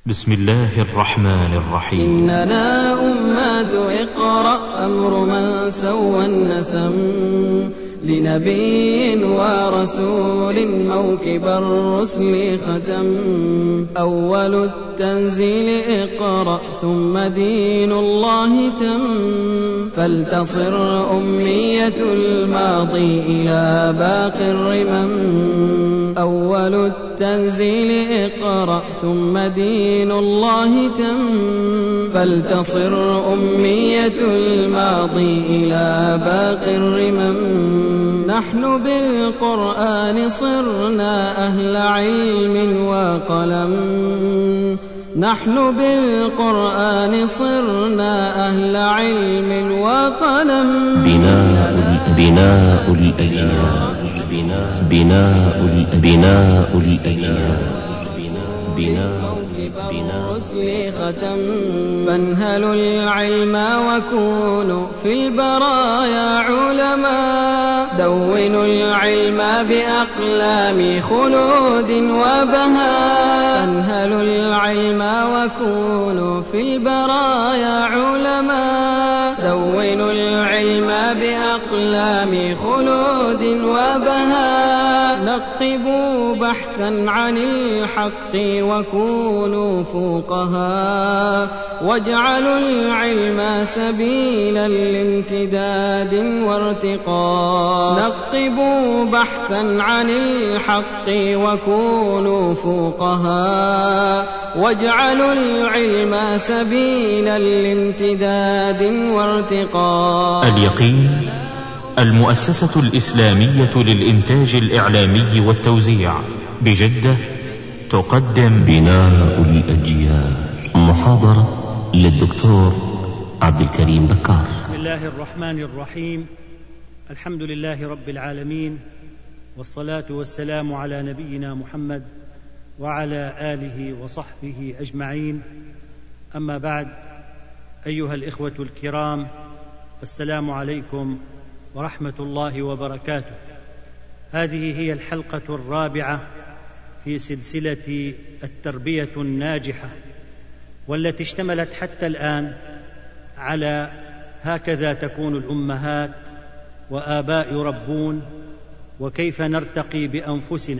بسم الله الرحمن الرحيم. إننا أمة اقرأ أمر من سوى النسم لنبي ورسول موكب الرسل ختم. أول التنزيل اقرأ ثم دين الله تم. فلتصر أمية الماضي إلى باقي الرمم. أول التنزيل اقرأ ثم دين الله تم. فلتصر أمية الماضي إلى باقي الرمم. نحن بالقرآن صرنا أهل علم وقلم. نحن بالقرآن صرنا أهل علم وقلم. بناء الأجيال بناء الأجيال الرسل ختم. فانهلوا العلم وكونوا في البرايا علماء. دونوا العلم بأقلام خلود وبهاء. فانهلوا العلم وكونوا في البرايا علماء. دونوا العلم بأقلام خلود وبهاء. نقبوا بحثا عن الحق وكونوا فوقها. واجعلوا العلم سبيلا لامتداد وارتقاء. نقبوا بحثا عن الحق وكونوا فوقها. واجعلوا العلم سبيلا لامتداد وارتقاء. اليقين المؤسسة الإسلامية للإنتاج الإعلامي والتوزيع بجدة تقدم بناء الأجيال. محاضرة للدكتور عبد الكريم بكار. بسم الله الرحمن الرحيم. الحمد لله رب العالمين، والصلاة والسلام على نبينا محمد وعلى آله وصحبه أجمعين. أما بعد، أيها الإخوة الكرام، السلام عليكم ورحمة الله وبركاته. هذه هي الحلقة الرابعة في سلسلة التربية الناجحة، والتي اشتملت حتى الآن على هكذا تكون الأمهات وآباء يربون، وكيف نرتقي بأنفسنا.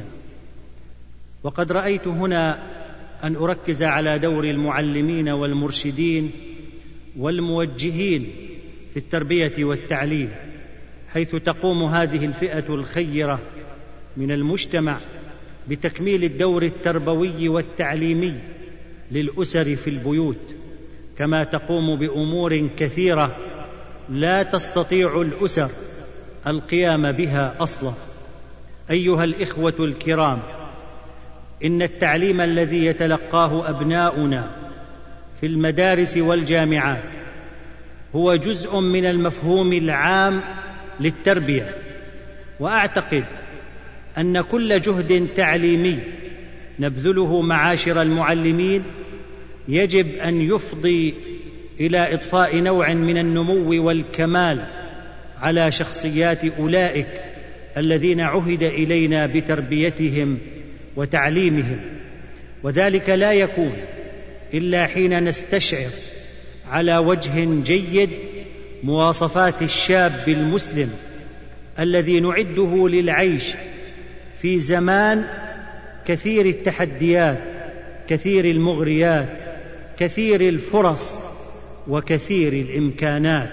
وقد رأيت هنا أن أركز على دور المعلمين والمرشدين والموجهين في التربية والتعليم، حيث تقوم هذه الفئة الخيرة من المجتمع بتكميل الدور التربوي والتعليمي للأسر في البيوت، كما تقوم بأمور كثيرة لا تستطيع الأسر القيام بها أصلا. أيها الإخوة الكرام، إن التعليم الذي يتلقاه أبناؤنا في المدارس والجامعات هو جزء من المفهوم العام للتربية، وأعتقد أن كل جهد تعليمي نبذله معاشر المعلمين يجب أن يفضي إلى إضفاء نوع من النمو والكمال على شخصيات أولئك الذين عهد إلينا بتربيتهم وتعليمهم، وذلك لا يكون إلا حين نستشعر على وجه جيد مواصفات الشاب المسلم الذي نعده للعيش في زمان كثير التحديات، كثير المغريات، كثير الفرص، وكثير الإمكانات.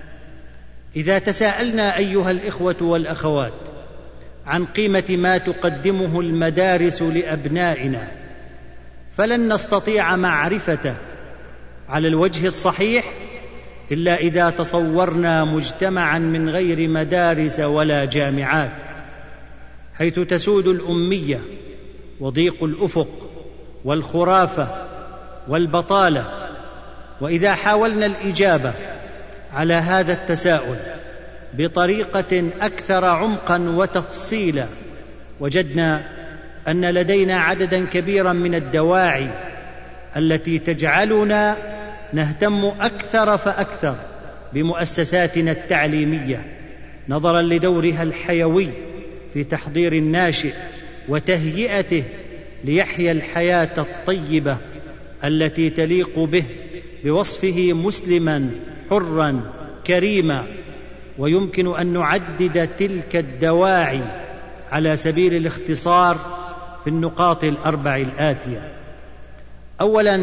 إذا تساءلنا أيها الإخوة والأخوات عن قيمة ما تقدمه المدارس لأبنائنا، فلن نستطيع معرفته على الوجه الصحيح إلا إذا تصورنا مجتمعا من غير مدارس ولا جامعات، حيث تسود الأمية وضيق الأفق والخرافة والبطالة. وإذا حاولنا الإجابة على هذا التساؤل بطريقة أكثر عمقا وتفصيلا، وجدنا أن لدينا عددا كبيرا من الدواعي التي تجعلنا نهتم أكثر فأكثر بمؤسساتنا التعليمية، نظرا لدورها الحيوي في تحضير الناشئ وتهيئته ليحيا الحياة الطيبة التي تليق به بوصفه مسلما حرا كريما. ويمكن أن نعدد تلك الدواعي على سبيل الاختصار في النقاط الأربع الآتية. أولا،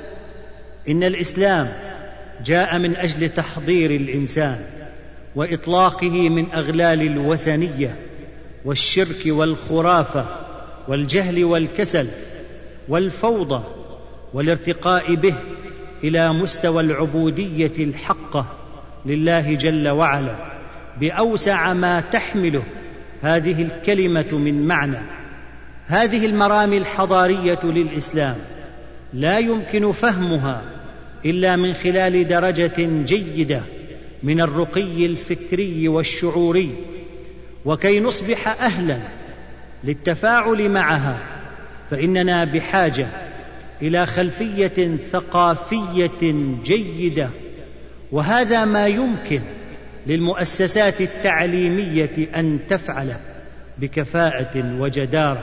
إن الإسلام جاء من أجل تحضير الإنسان وإطلاقه من أغلال الوثنية والشرك والخرافة والجهل والكسل والفوضى، والارتقاء به إلى مستوى العبودية الحقة لله جل وعلا بأوسع ما تحمله هذه الكلمة من معنى. هذه المرامي الحضارية للإسلام لا يمكن فهمها إلا من خلال درجة جيدة من الرقي الفكري والشعوري، وكي نصبح أهلا للتفاعل معها فإننا بحاجة إلى خلفية ثقافية جيدة، وهذا ما يمكن للمؤسسات التعليمية أن تفعله بكفاءة وجدارة.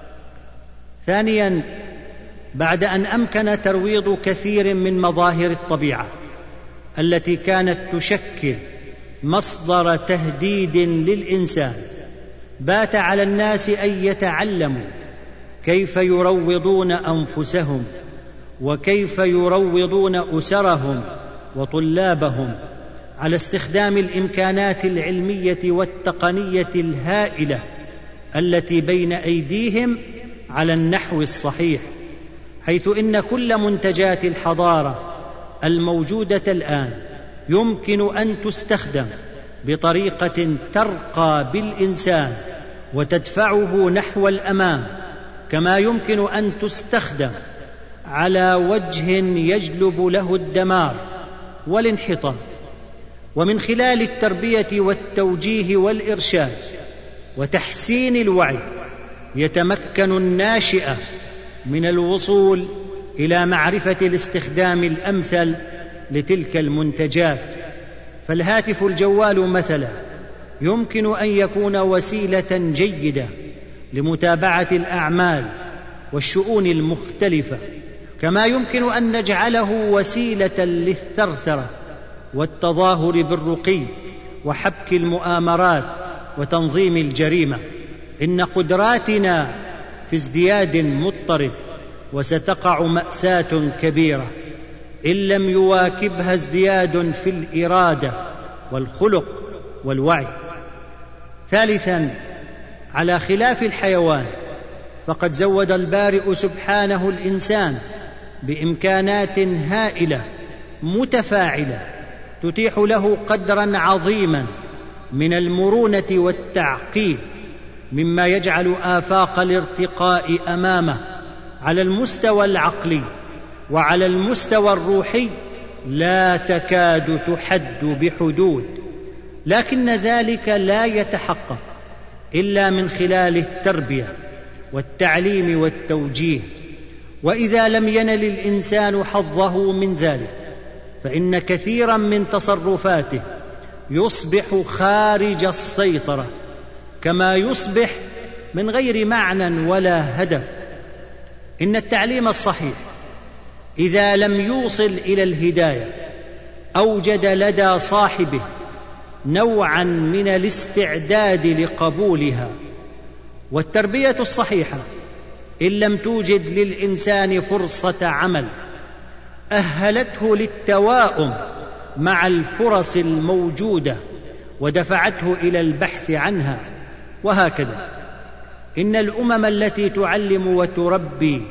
ثانيا، بعد أن أمكن ترويض كثير من مظاهر الطبيعة التي كانت تشكل مصدر تهديد للإنسان، بات على الناس أن يتعلموا كيف يروضون أنفسهم وكيف يروضون أسرهم وطلابهم على استخدام الإمكانات العلمية والتقنية الهائلة التي بين أيديهم على النحو الصحيح، حيث إن كل منتجات الحضارة الموجودة الآن يمكن أن تستخدم بطريقة ترقى بالإنسان وتدفعه نحو الأمام، كما يمكن أن تستخدم على وجه يجلب له الدمار والانحطاط. ومن خلال التربية والتوجيه والإرشاد وتحسين الوعي يتمكن الناشئة من الوصول إلى معرفة الاستخدام الأمثل لتلك المنتجات. فالهاتف الجوال مثلا يمكن أن يكون وسيلة جيدة لمتابعة الأعمال والشؤون المختلفة، كما يمكن أن نجعله وسيلة للثرثرة والتظاهر بالرقي وحبك المؤامرات وتنظيم الجريمة. إن قدراتنا في ازدياد مضطرب، وستقع مأساة كبيرة إن لم يواكبها ازدياد في الإرادة والخلق والوعي. ثالثا، على خلاف الحيوان فقد زود البارئ سبحانه الإنسان بإمكانات هائلة متفاعلة تتيح له قدرا عظيما من المرونة والتعقيد، مما يجعل آفاق الارتقاء أمامه على المستوى العقلي وعلى المستوى الروحي لا تكاد تحد بحدود. لكن ذلك لا يتحقق إلا من خلال التربية والتعليم والتوجيه، وإذا لم ينل الإنسان حظه من ذلك فإن كثيرا من تصرفاته يصبح خارج السيطرة، كما يصبح من غير معنى ولا هدف. إن التعليم الصحيح إذا لم يوصل إلى الهداية أوجد لدى صاحبه نوعا من الاستعداد لقبولها، والتربية الصحيحة إن لم توجد للإنسان فرصة عمل أهلته للتواؤم مع الفرص الموجودة ودفعته إلى البحث عنها. وهكذا إن الأمم التي تعلم وتربي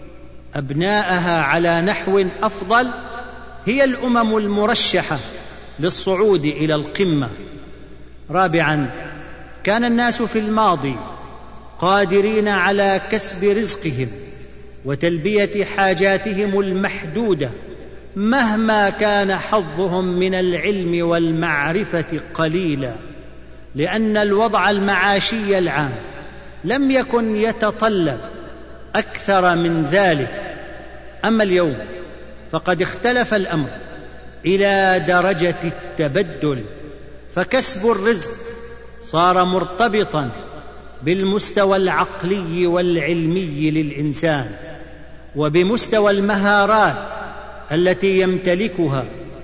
أبناءها على نحو أفضل هي الأمم المرشحة للصعود إلى القمة. رابعا، كان الناس في الماضي قادرين على كسب رزقهم وتلبية حاجاتهم المحدودة مهما كان حظهم من العلم والمعرفة قليلا، لأن الوضع المعاشي العام لم يكن يتطلب أكثر من ذلك. أما اليوم فقد اختلف الأمر إلى درجة التبدل، فكسب الرزق صار مرتبطا بالمستوى العقلي والعلمي للإنسان، وبمستوى المهارات التي يمتلكها،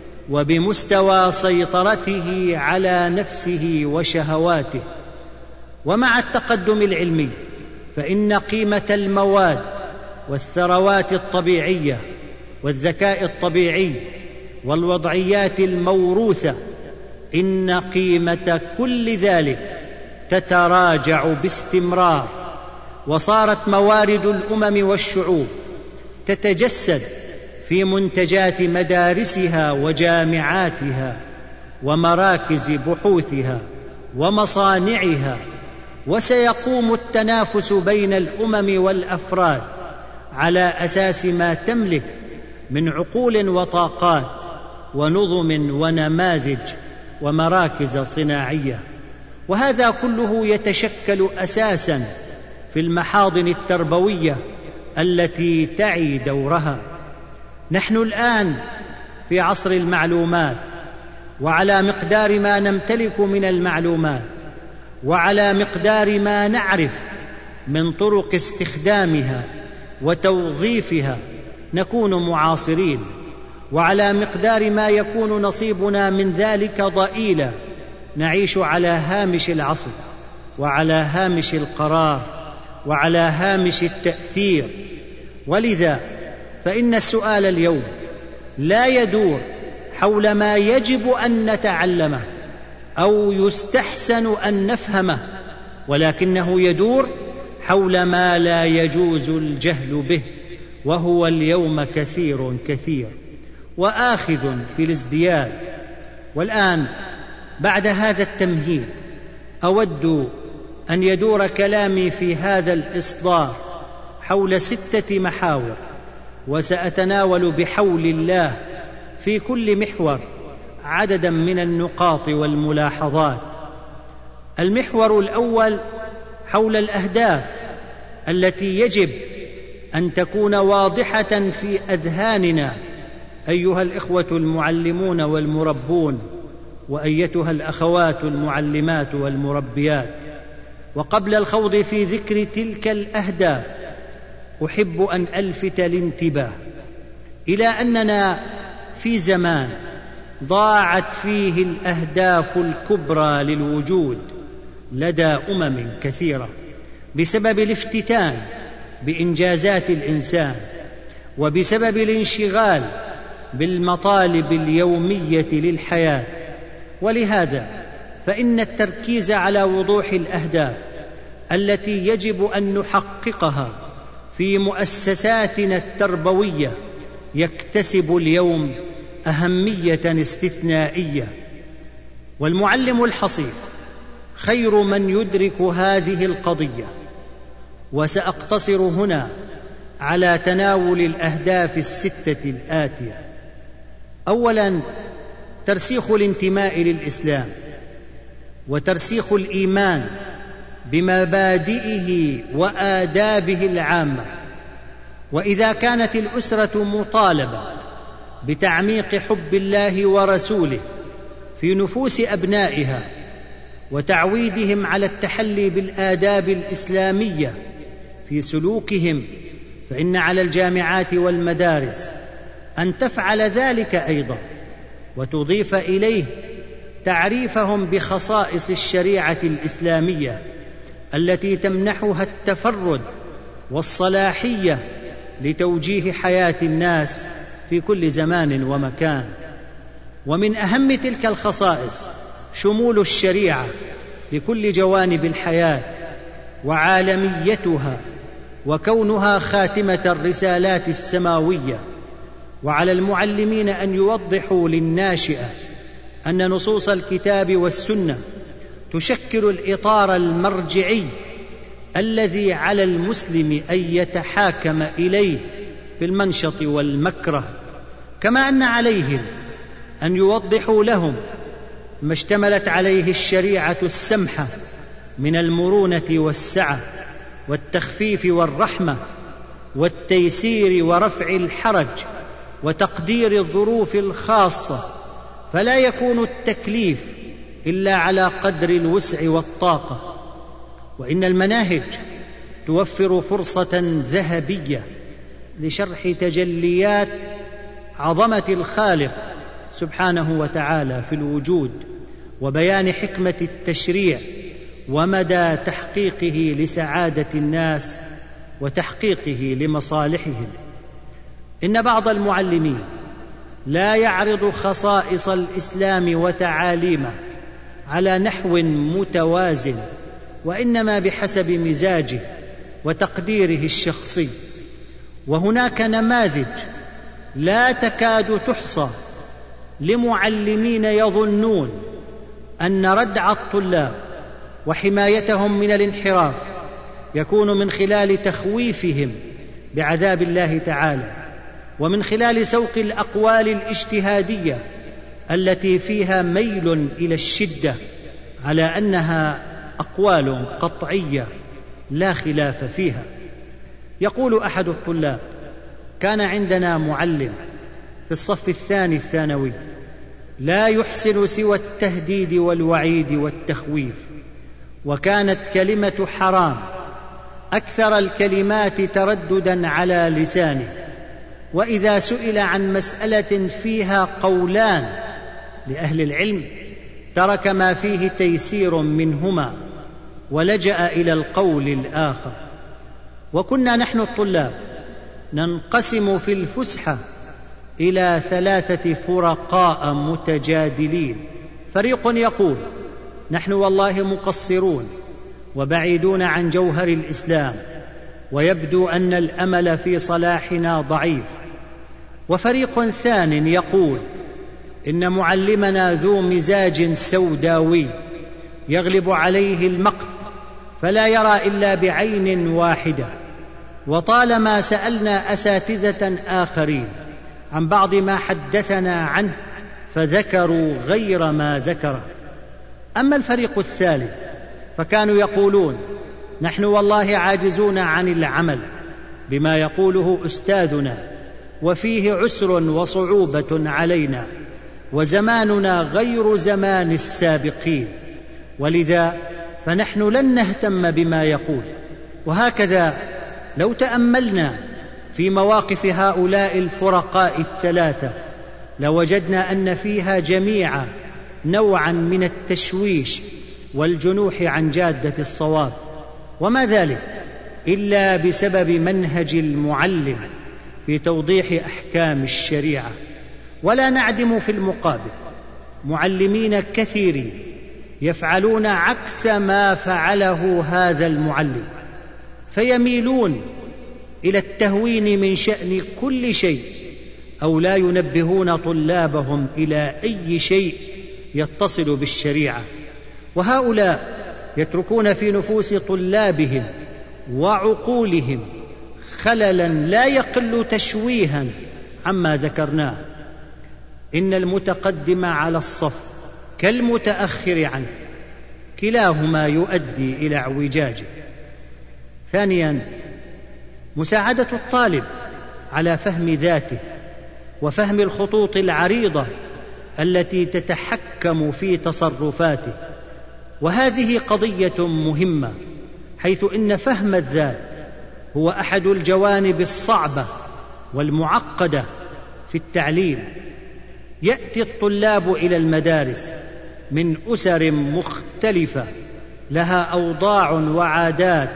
وبمستوى سيطرته على نفسه وشهواته. ومع التقدم العلمي فإن قيمة المواد والثروات الطبيعية والذكاء الطبيعي والوضعيات الموروثة، إن قيمة كل ذلك تتراجع باستمرار، وصارت موارد الأمم والشعوب تتجسد في منتجات مدارسها وجامعاتها ومراكز بحوثها ومصانعها، وسيقوم التنافس بين الأمم والأفراد على أساس ما تملك من عقول وطاقات ونظم ونماذج ومراكز صناعية. وهذا كله يتشكل أساساً في المحاضن التربوية التي تعي دورها. نحن الآن في عصر المعلومات، وعلى مقدار ما نمتلك من المعلومات وعلى مقدار ما نعرف من طرق استخدامها وتوظيفها نكون معاصرين، وعلى مقدار ما يكون نصيبنا من ذلك ضئيلا نعيش على هامش العصر وعلى هامش القرار وعلى هامش التأثير. ولذا فإن السؤال اليوم لا يدور حول ما يجب أن نتعلمه أو يستحسن أن نفهمه، ولكنه يدور حول ما لا يجوز الجهل به، وهو اليوم كثير وآخذ في الازدياد. والآن بعد هذا التمهيد أود أن يدور كلامي في هذا الإصدار حول 6 محاور، وسأتناول بحول الله في كل محور عددا من النقاط والملاحظات. المحور الأول حول الأهداف التي يجب أن تكون واضحة في أذهاننا أيها الإخوة المعلمون والمربون، وأيتها الأخوات المعلمات والمربيات. وقبل الخوض في ذكر تلك الأهداف أحب أن ألفت الانتباه إلى أننا في زمان ضاعت فيه الأهداف الكبرى للوجود لدى كثيرة بسبب الافتتان بإنجازات الإنسان، وبسبب الانشغال بالمطالب اليومية للحياة. ولهذا فإن التركيز على وضوح الأهداف التي يجب أن نحققها في مؤسساتنا التربوية يكتسب اليوم أهمية استثنائية. والمعلم الحصيف خير من يدرك هذه القضية، وسأقتصر هنا على تناول الأهداف 6 الآتية. أولاً، ترسيخ الانتماء للإسلام، وترسيخ الإيمان بمبادئه وآدابه العامة. وإذا كانت الأسرة مطالبة بتعميق حب الله ورسوله في نفوس أبنائها وتعويدهم على التحلي بالآداب الإسلامية في سلوكهم، فإن على الجامعات والمدارس أن تفعل ذلك أيضا، وتضيف إليه تعريفهم بخصائص الشريعة الإسلامية التي تمنحها التفرد والصلاحية لتوجيه حياة الناس في كل زمان ومكان. ومن أهم تلك الخصائص شمول الشريعة لكل جوانب الحياة وعالميتها، وكونها خاتمة الرسالات السماوية. وعلى المعلمين أن يوضحوا للناشئة أن نصوص الكتاب والسنة تشكل الإطار المرجعي الذي على المسلم أن يتحاكم إليه في المنشط والمكره، كما أن عليهم أن يوضحوا لهم ما اشتملت عليه الشريعة السمحة من المرونة والسعة والتخفيف والرحمة والتيسير ورفع الحرج وتقدير الظروف الخاصة، فلا يكون التكليف إلا على قدر الوسع لشرح تجليات عظمة الخالق سبحانه وتعالى في الوجود، وبيان حكمة التشريع ومدى تحقيقه لسعادة الناس وتحقيقه لمصالحهم. إن بعض المعلمين لا يعرض خصائص الإسلام وتعاليمه على نحو متوازن، وإنما بحسب مزاجه وتقديره الشخصي. وهناك نماذج لا تكاد تحصى لمعلمين يظنون أن ردع الطلاب وحمايتهم من الانحراف يكون من خلال تخويفهم بعذاب الله تعالى، ومن خلال سوق الأقوال الاجتهادية التي فيها ميل إلى الشدة على أنها أقوال قطعية لا خلاف فيها. يقول أحد الطلاب: كان عندنا معلم في الصف الثاني الثانوي لا يحسن سوى التهديد والوعيد والتخويف، وكانت كلمة حرام أكثر الكلمات ترددا على لسانه، وإذا سئل عن مسألة فيها قولان لأهل العلم ترك ما فيه تيسير منهما ولجأ إلى القول الآخر. وكنا نحن الطلاب ننقسم في الفسحة إلى 3 فرقاء متجادلين. فريق يقول: نحن والله مقصرون وبعيدون عن جوهر الإسلام، ويبدو أن الأمل في صلاحنا ضعيف. وفريق ثان يقول: إن معلمنا ذو مزاج سوداوي يغلب عليه المقت فلا يرى إلا بعين واحدة. وطالما سألنا أساتذة آخرين عن بعض ما حدثنا عنه فذكروا غير ما ذكره. أما الفريق الثالث فكانوا يقولون: نحن والله عاجزون عن العمل بما يقوله أستاذنا، وفيه عسر وصعوبة علينا، وزماننا غير زمان السابقين، ولذا فنحن لن نهتم بما يقول. وهكذا لو تأملنا في مواقف هؤلاء الفرقاء الثلاثة لوجدنا أن فيها جميعا نوعا من التشويش والجنوح عن جادة الصواب، وما ذلك إلا بسبب منهج المعلم في توضيح أحكام الشريعة. ولا نعدم في المقابل معلمين كثيرين يفعلون عكس ما فعله هذا المعلم، فيميلون إلى التهوين من شأن كل شيء، أو لا ينبهون طلابهم إلى أي شيء يتصل بالشريعة. وهؤلاء يتركون في نفوس طلابهم وعقولهم خللا لا يقل تشويها عما ذكرناه. إن المتقدم على الصف كالمتأخر عنه، كلاهما يؤدي إلى اعوجاجه. ثانيا، مساعدة الطالب على فهم ذاته وفهم الخطوط العريضة التي تتحكم في تصرفاته، وهذه قضية مهمة، حيث إن فهم الذات هو أحد الجوانب الصعبة والمعقدة في التعليم. يأتي الطلاب إلى المدارس من أسر مختلفة لها أوضاع وعادات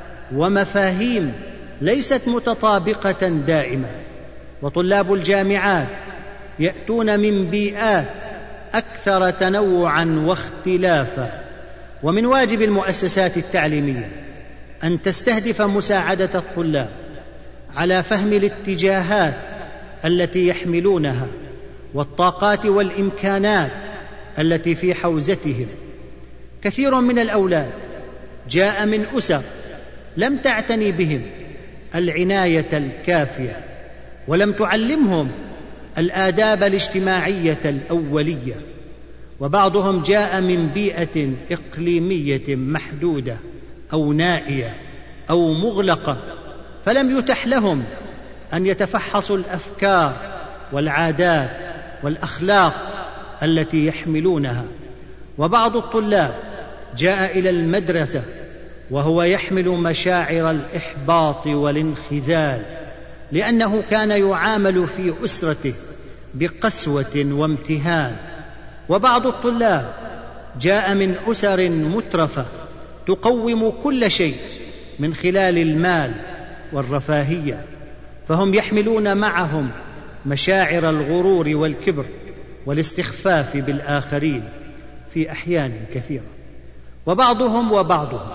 ومفاهيم ليست متطابقة دائما، وطلاب الجامعات يأتون من بيئات أكثر تنوعا واختلافا. ومن واجب المؤسسات التعليمية أن تستهدف مساعدة الطلاب على فهم الاتجاهات التي يحملونها والطاقات والإمكانات التي في حوزتهم. كثير من الأولاد جاء من أسر لم تعتني بهم العناية الكافية، ولم تعلمهم الآداب الاجتماعية الأولية، وبعضهم جاء من بيئة إقليمية محدودة أو نائية أو مغلقة، فلم يتح لهم أن يتفحصوا الأفكار والعادات والأخلاق التي يحملونها. وبعض الطلاب جاء إلى المدرسة وهو يحمل مشاعر الإحباط والانخذال، لأنه كان يعامل في أسرته بقسوة وامتهان. وبعض الطلاب جاء من أسر مترفة تقوم كل شيء من خلال المال والرفاهية، فهم يحملون معهم مشاعر الغرور والكبر والاستخفاف بالآخرين في أحيان كثيرة. وبعضهم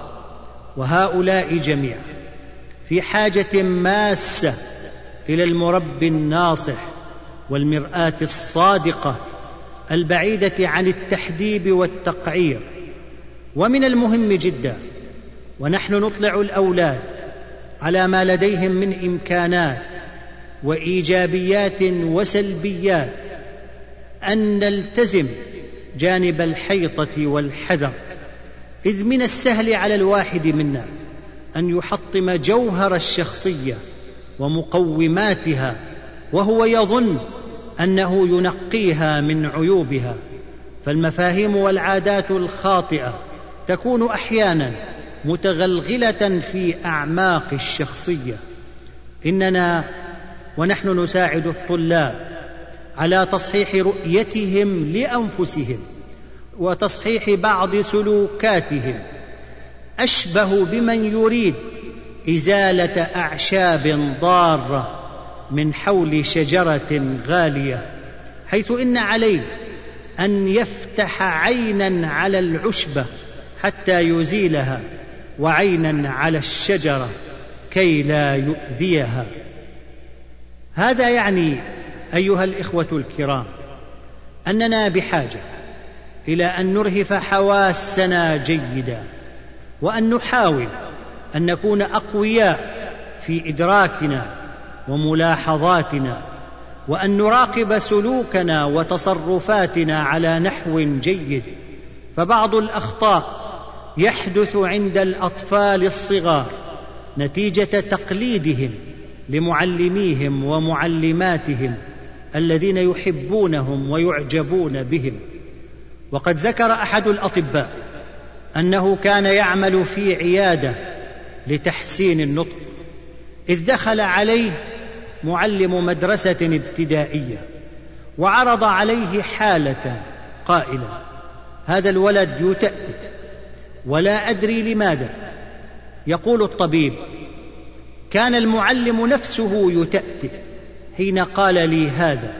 وهؤلاء جميعا في حاجة ماسة إلى المربي الناصح والمرآة الصادقة البعيدة عن التحديب والتقعير. ومن المهم جدا ونحن نطلع الأولاد على ما لديهم من إمكانات وإيجابيات وسلبيات أن نلتزم جانب الحيطة والحذر، إذ من السهل على الواحد منا أن يحطم جوهر الشخصية ومقوماتها وهو يظن أنه ينقيها من عيوبها. فالمفاهيم والعادات الخاطئة تكون أحيانا متغلغلة في أعماق الشخصية. إننا ونحن نساعد الطلاب على تصحيح رؤيتهم لأنفسهم وتصحيح بعض سلوكاتهم أشبه بمن يريد إزالة أعشاب ضارة من حول شجرة غالية، حيث إن عليه أن يفتح عينا على العشبة حتى يزيلها وعينا على الشجرة كي لا يؤذيها. هذا يعني أيها الإخوة الكرام أننا بحاجة إلى أن نرهف حواسنا جيدا، وأن نحاول أن نكون أقوياء في إدراكنا وملاحظاتنا، وأن نراقب سلوكنا وتصرفاتنا على نحو جيد. فبعض الأخطاء يحدث عند الأطفال الصغار نتيجة تقليدهم لمعلميهم ومعلماتهم الذين يحبونهم ويعجبون بهم. وقد ذكر أحد الأطباء أنه كان يعمل في عيادة لتحسين النطق، إذ دخل عليه معلم مدرسة ابتدائية وعرض عليه حالة قائلا: هذا الولد يتأتئ ولا أدري لماذا. يقول الطبيب: كان المعلم نفسه يتأتئ حين قال لي هذا،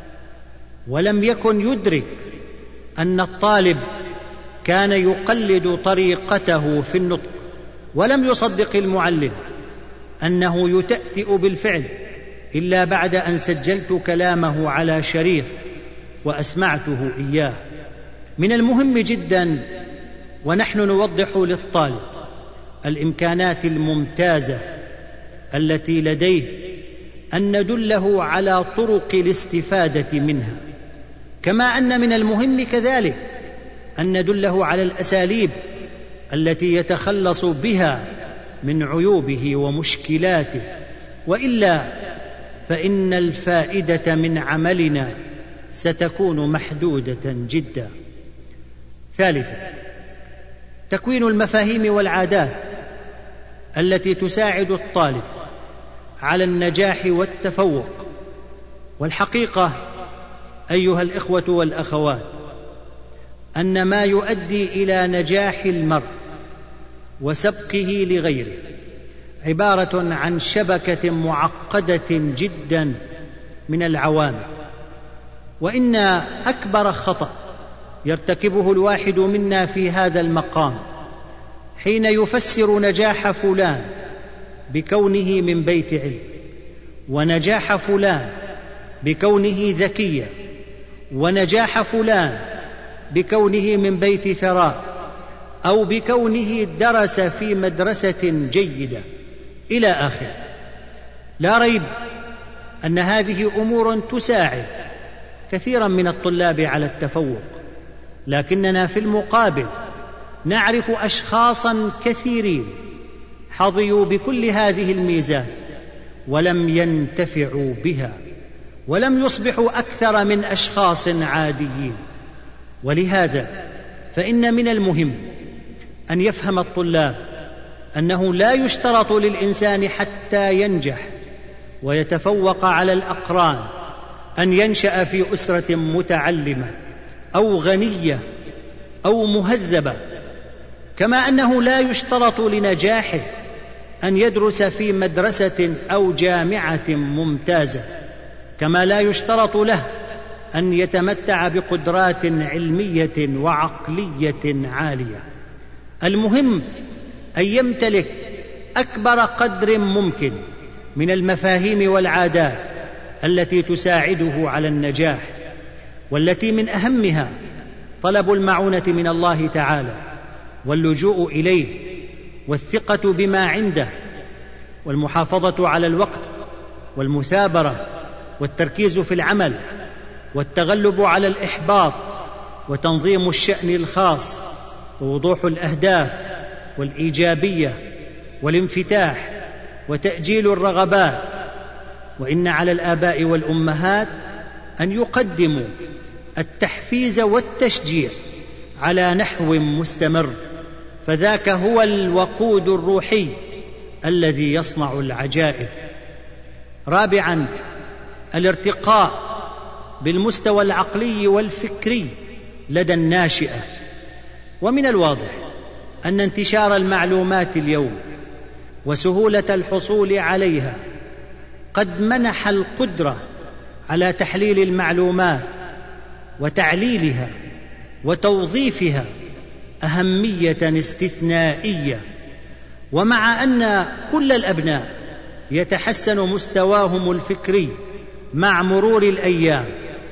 ولم يكن يدرك أن الطالب كان يقلد طريقته في النطق، ولم يصدق المعلم أنه يتأتئ بالفعل إلا بعد أن سجلت كلامه على شريط وأسمعته إياه. من المهم جدا ونحن نوضح للطالب الإمكانات الممتازة التي لديه أن ندله على طرق الاستفادة منها، كما أن من المهم كذلك أن ندله على الأساليب التي يتخلص بها من عيوبه ومشكلاته، وإلا فإن الفائدة من عملنا ستكون محدودة جدا. ثالثا، تكوين المفاهيم والعادات التي تساعد الطالب على النجاح والتفوق. والحقيقة أيها الإخوة والأخوات أن ما يؤدي إلى نجاح المرء وسبقه لغيره عبارة عن شبكة معقدة جدا من العوامل. وإن أكبر خطأ يرتكبه الواحد منا في هذا المقام حين يفسر نجاح فلان بكونه من بيت علم، ونجاح فلان بكونه ذكيا، ونجاح فلان بكونه من بيت ثراء، أو بكونه درس في مدرسة جيدة إلى آخره. لا ريب أن هذه أمور تساعد كثيرا من الطلاب على التفوق، لكننا في المقابل نعرف أشخاصا كثيرين حظيوا بكل هذه الميزات ولم ينتفعوا بها، ولم يصبحوا أكثر من أشخاص عاديين. ولهذا فإن من المهم أن يفهم الطلاب أنه لا يشترط للإنسان حتى ينجح ويتفوق على الأقران، أن ينشأ في أسرة متعلمة أو غنية أو مهذبة، كما أنه لا يشترط لنجاحه أن يدرس في مدرسة أو جامعة ممتازة، كما لا يشترط له أن يتمتع بقدرات علمية وعقلية عالية. المهم أن يمتلك أكبر قدر ممكن من المفاهيم والعادات التي تساعده على النجاح، والتي من أهمها طلب المعونة من الله تعالى واللجوء إليه والثقة بما عنده والمحافظة على الوقت والمثابرة والتركيز في العمل والتغلب على الإحباط وتنظيم الشأن الخاص ووضوح الأهداف والإيجابية والانفتاح وتأجيل الرغبات. وإن على الآباء والأمهات أن يقدموا التحفيز والتشجيع على نحو مستمر، فذاك هو الوقود الروحي الذي يصنع العجائب. رابعاً، الارتقاء بالمستوى العقلي والفكري لدى الناشئة. ومن الواضح أن انتشار المعلومات اليوم وسهولة الحصول عليها قد منح القدرة على تحليل المعلومات وتعليلها وتوظيفها أهمية استثنائية. ومع أن كل الأبناء يتحسن مستواهم الفكري مع مرور الأيام،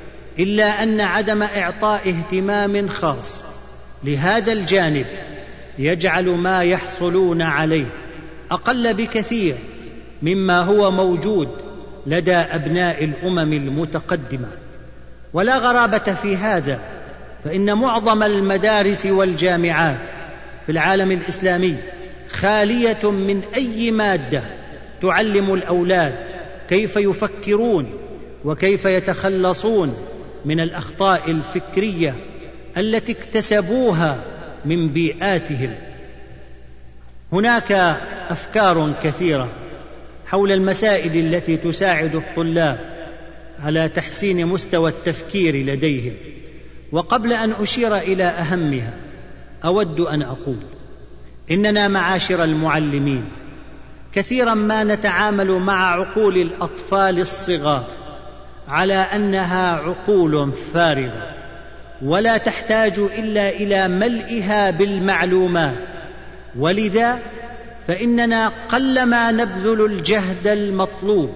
إلا أن عدم إعطاء اهتمام خاص لهذا الجانب يجعل ما يحصلون عليه أقل بكثير مما هو موجود لدى أبناء الأمم المتقدمة. ولا غرابة في هذا، فإن معظم المدارس والجامعات في العالم الإسلامي خالية من أي مادة تعلم الأولاد كيف يفكرون وكيف يتخلصون من الأخطاء الفكرية التي اكتسبوها من بيئاتهم. هناك أفكار كثيرة حول المسائل التي تساعد الطلاب على تحسين مستوى التفكير لديهم، وقبل أن أشير إلى أهمها أود أن أقول إننا معاشر المعلمين كثيرا ما نتعامل مع عقول الأطفال الصغار على أنها عقول فارغة ولا تحتاج إلا إلى ملئها بالمعلومات، ولذا فإننا قلما نبذل الجهد المطلوب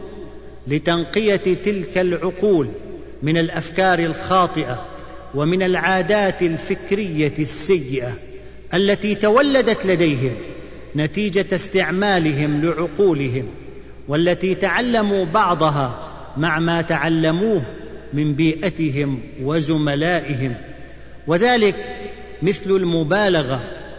لتنقية تلك العقول من الأفكار الخاطئة ومن العادات الفكرية السيئة التي تولدت لديهم نتيجة استعمالهم لعقولهم، والتي تعلموا بعضها مع ما تعلموه من بيئتهم وزملائهم، وذلك مثل المبالغة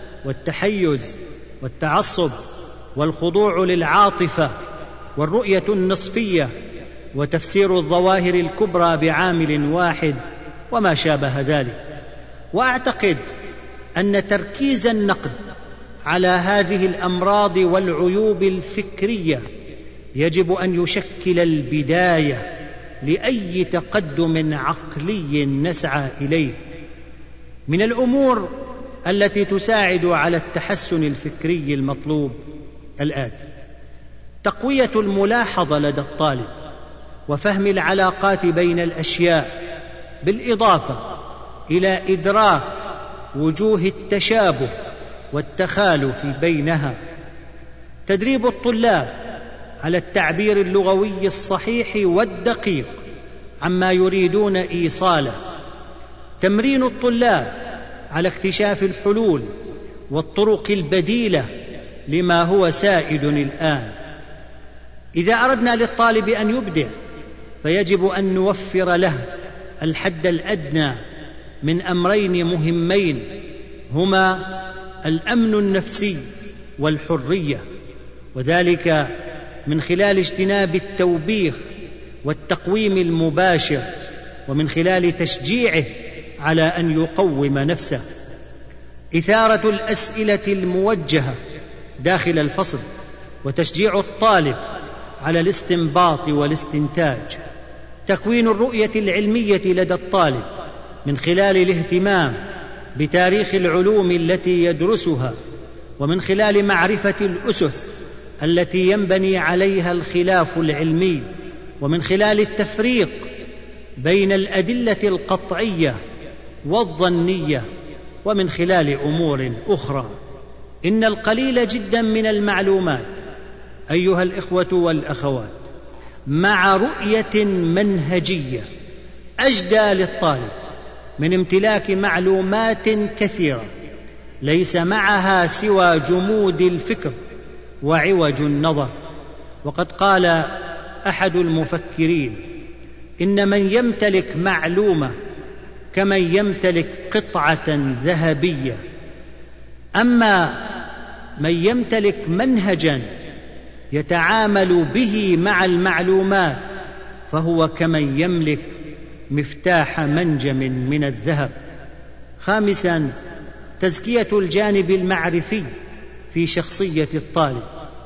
والتحيز والتعصب والخضوع للعاطفة والرؤية النصفية وتفسير الظواهر الكبرى بعامل واحد وما شابه ذلك. وأعتقد أن تركيز النقد على هذه الأمراض والعيوب الفكرية يجب أن يشكل البداية لأي تقدم عقلي نسعى إليه. من الأمور التي تساعد على التحسن الفكري المطلوب الآتي: تقوية الملاحظة لدى الطالب وفهم العلاقات بين الأشياء، بالإضافة إلى إدراك وجوه التشابه والتخالف بينها. تدريب الطلاب على التعبير اللغوي الصحيح والدقيق عما يريدون إيصاله. تمرين الطلاب على اكتشاف الحلول والطرق البديلة لما هو سائد الآن. إذا أردنا للطالب أن يبدع فيجب أن نوفر له الحد الأدنى من أمرين مهمين، هما الأمن النفسي والحرية، وذلك من خلال اجتناب التوبيخ والتقويم المباشر، ومن خلال تشجيعه على أن يقوم نفسه. إثارة الأسئلة الموجهة داخل الفصل، وتشجيع الطالب على الاستنباط والاستنتاج، تكوين الرؤية العلمية لدى الطالب من خلال الاهتمام بتاريخ العلوم التي يدرسها، ومن خلال معرفة الأسس التي ينبني عليها الخلاف العلمي، ومن خلال التفريق بين الأدلة القطعية والظنية، ومن خلال أمور أخرى. إن القليل جدا من المعلومات أيها الإخوة والأخوات مع رؤية منهجية أجدى للطالب من امتلاك معلومات كثيرة ليس معها سوى جمود الفكر وعوج النظر. وقد قال أحد المفكرين: إن من يمتلك معلومة كمن يمتلك قطعة ذهبية، أما من يمتلك منهجا يتعامل به مع المعلومات فهو كمن يملك مفتاح منجم من الذهب. خامسا، تزكية الجانب المعرفي في شخصية الطالب.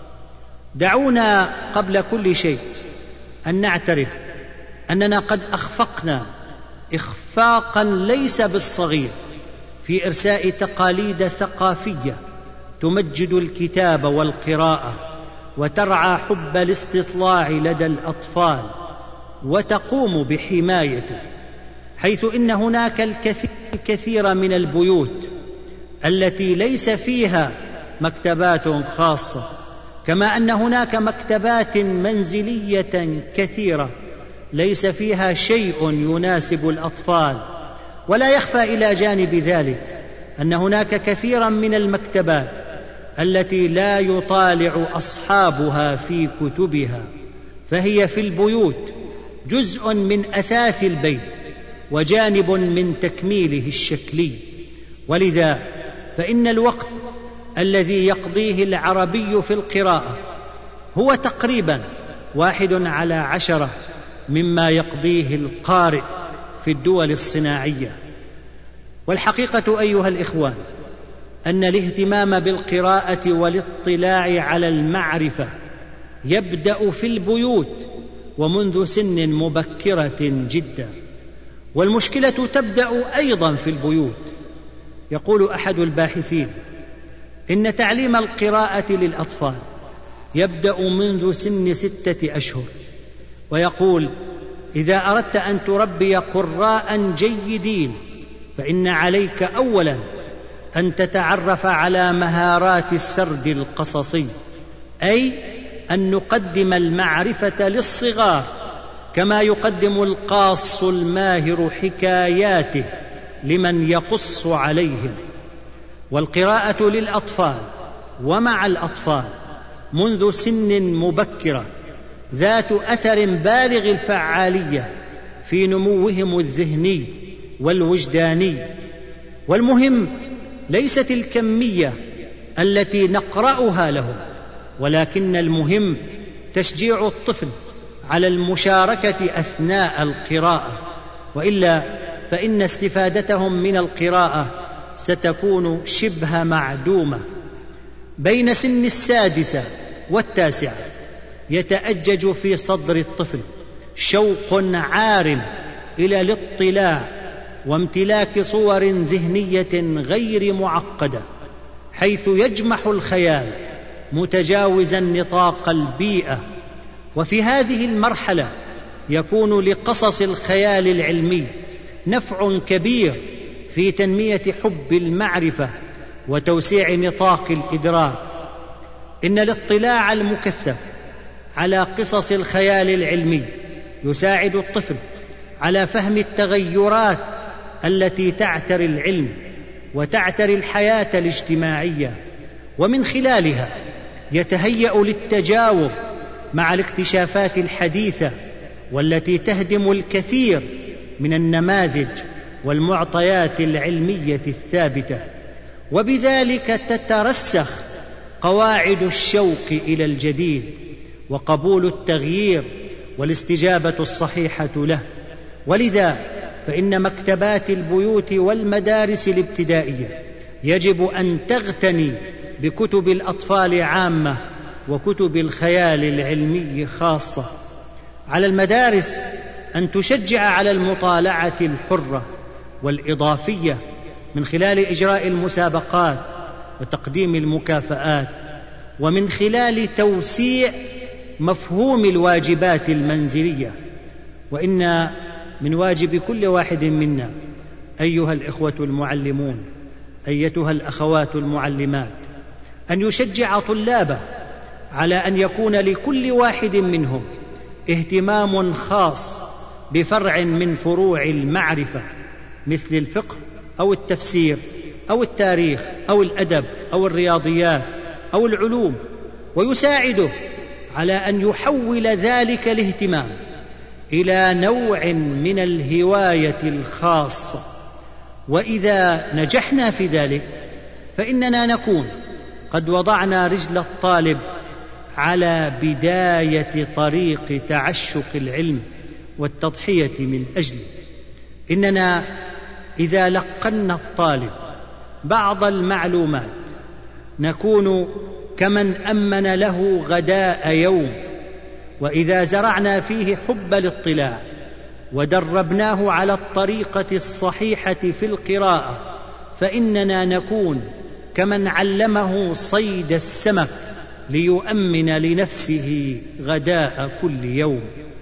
دعونا قبل كل شيء أن نعترف أننا قد أخفقنا إخفاقا ليس بالصغير في إرساء تقاليد ثقافية تمجد الكتاب والقراءة وترعى حب الاستطلاع لدى الأطفال وتقوم بحمايته، حيث إن هناك الكثير من البيوت التي ليس فيها مكتبات خاصة، كما أن هناك مكتبات منزلية كثيرة ليس فيها شيء يناسب الأطفال. ولا يخفى إلى جانب ذلك أن هناك كثيرا من المكتبات التي لا يطالع أصحابها في كتبها، فهي في البيوت جزء من أثاث البيت وجانب من تكميله الشكلي. ولذا فإن الوقت الذي يقضيه العربي في القراءة هو تقريبا 1/10 مما يقضيه القارئ في الدول الصناعية. والحقيقة أيها الإخوان أن الاهتمام بالقراءة والاطلاع على المعرفة يبدأ في البيوت ومنذ سن مبكرة جدا، والمشكلة تبدأ أيضا في البيوت. يقول أحد الباحثين إن تعليم القراءة للأطفال يبدأ منذ سن 6 أشهر، ويقول: إذا أردت أن تربي قراء جيدين فإن عليك أولا أن تتعرف على مهارات السرد القصصي، أي أن نقدم المعرفة للصغار كما يقدم القاص الماهر حكاياته لمن يقص عليهم. والقراءة للأطفال ومع الأطفال منذ سن مبكرة ذات أثر بالغ الفعالية في نموهم الذهني والوجداني. والمهم ليست الكمية التي نقرأها لهم، ولكن المهم تشجيع الطفل على المشاركة أثناء القراءة، وإلا فإن استفادتهم من القراءة ستكون شبه معدومة. بين سن 6 و9 يتأجج في صدر الطفل شوق عارم إلى الاطلاع وامتلاك صور ذهنية غير معقدة، حيث يجمح الخيال متجاوزا نطاق البيئة. وفي هذه المرحلة يكون لقصص الخيال العلمي نفع كبير في تنمية حب المعرفة وتوسيع نطاق الإدراك. إن الاطلاع المكثف على قصص الخيال العلمي يساعد الطفل على فهم التغيرات التي تعتري العلم وتعتري الحياة الاجتماعية، ومن خلالها يتهيأ للتجاوب مع الاكتشافات الحديثة والتي تهدم الكثير من النماذج والمعطيات العلمية الثابتة، وبذلك تترسخ قواعد الشوق إلى الجديد وقبول التغيير والاستجابة الصحيحة له. ولذا فإن مكتبات البيوت والمدارس الابتدائية يجب أن تغتني بكتب الأطفال عامة وكتب الخيال العلمي خاصة. على المدارس أن تشجع على المطالعة الحرة والإضافية من خلال إجراء المسابقات وتقديم المكافآت، ومن خلال توسيع مفهوم الواجبات المنزلية. وإن من واجب كل واحد منا أيها الإخوة المعلمون، أيتها الأخوات المعلمات، أن يشجع طلابه على أن يكون لكل واحد منهم اهتمام خاص بفرع من فروع المعرفة، مثل الفقه أو التفسير أو التاريخ أو الأدب أو الرياضيات أو العلوم، ويساعده على أن يحول ذلك الاهتمام إلى نوع من الهواية الخاصة. وإذا نجحنا في ذلك فإننا نكون قد وضعنا رجل الطالب على بداية طريق تعشق العلم والتضحية من أجله. إننا إذا لقنا الطالب بعض المعلومات نكون كمن أمن له غداء يوم، وإذا زرعنا فيه حب الاطلاع ودربناه على الطريقة الصحيحة في القراءة فإننا نكون كمن علمه صيد السمك ليؤمن لنفسه غداء كل يوم.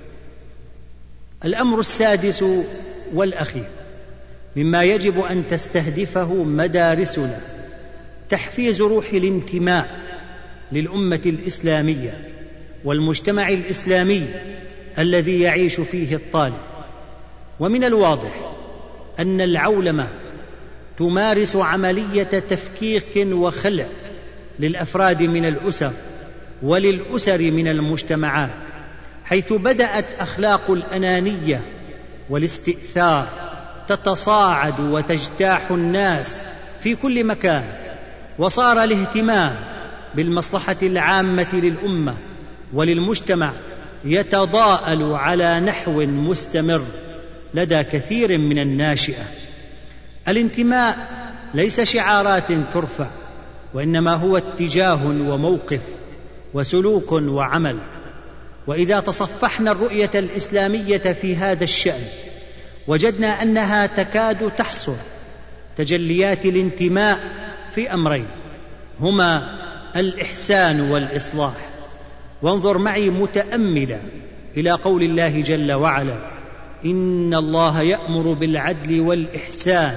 الأمر السادس والأخير مما يجب أن تستهدفه مدارسنا تحفيز روح الانتماء للأمة الإسلامية والمجتمع الإسلامي الذي يعيش فيه الطالب. ومن الواضح أن العولمة تمارس عملية تفكيك وخلع للأفراد من الأسر وللأسر من المجتمعات، حيث بدأت أخلاق الأنانية والاستئثار تتصاعد وتجتاح الناس في كل مكان، وصار الاهتمام بالمصلحة العامة للأمة وللمجتمع يتضاءل على نحو مستمر لدى كثير من الناشئة. الانتماء ليس شعارات ترفع، وإنما هو اتجاه وموقف وسلوك وعمل. وإذا تصفحنا الرؤية الإسلامية في هذا الشأن وجدنا أنها تكاد تحصر تجليات الانتماء في أمرين، هما الإحسان والإصلاح. وانظر معي متأملا إلى قول الله جل وعلا: إن الله يأمر بالعدل والإحسان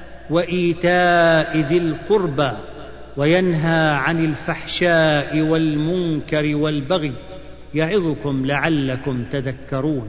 وإيتاء ذي القربى وينهى عن الفحشاء والمنكر والبغي يعظكم لعلكم تذكرون.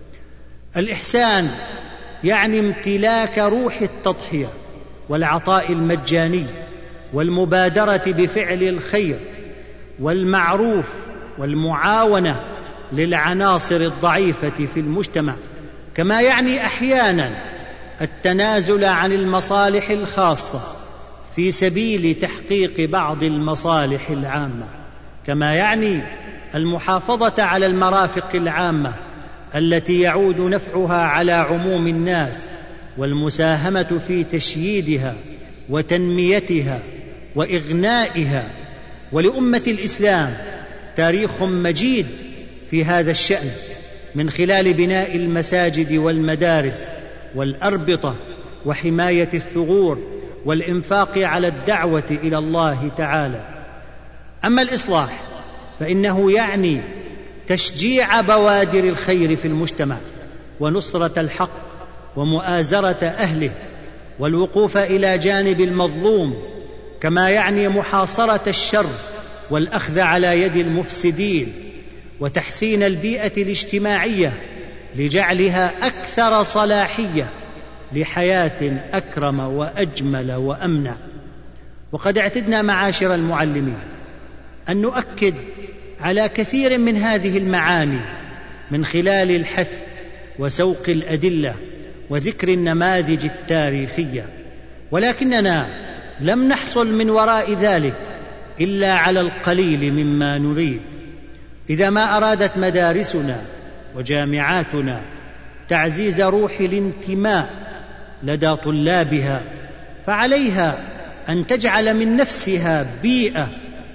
الإحسان يعني امتلاك روح التضحية والعطاء المجاني والمبادرة بفعل الخير والمعروف والمعاونة للعناصر الضعيفة في المجتمع، كما يعني أحيانا التنازل عن المصالح الخاصة في سبيل تحقيق بعض المصالح العامة، كما يعني المحافظة على المرافق العامة التي يعود نفعها على عموم الناس، والمساهمة في تشييدها وتنميتها وإغنائها. ولأمة الإسلام تاريخ مجيد في هذا الشأن، من خلال بناء المساجد والمدارس والأربطة وحماية الثغور والإنفاق على الدعوة إلى الله تعالى. أما الإصلاح فإنه يعني تشجيع بوادر الخير في المجتمع ونصرة الحق ومؤازرة أهله والوقوف إلى جانب المظلوم، كما يعني محاصرة الشر والأخذ على يد المفسدين وتحسين البيئة الاجتماعية لجعلها أكثر صلاحية لحياة أكرم وأجمل وأمنع. وقد اعتدنا معاشر المعلمين أن نؤكد على كثير من هذه المعاني من خلال الحث وسوق الأدلة وذكر النماذج التاريخية، ولكننا لم نحصل من وراء ذلك إلا على القليل مما نريد. إذا ما أرادت مدارسنا وجامعاتنا تعزيز روح الانتماء لدى طلابها، فعليها أن تجعل من نفسها بيئة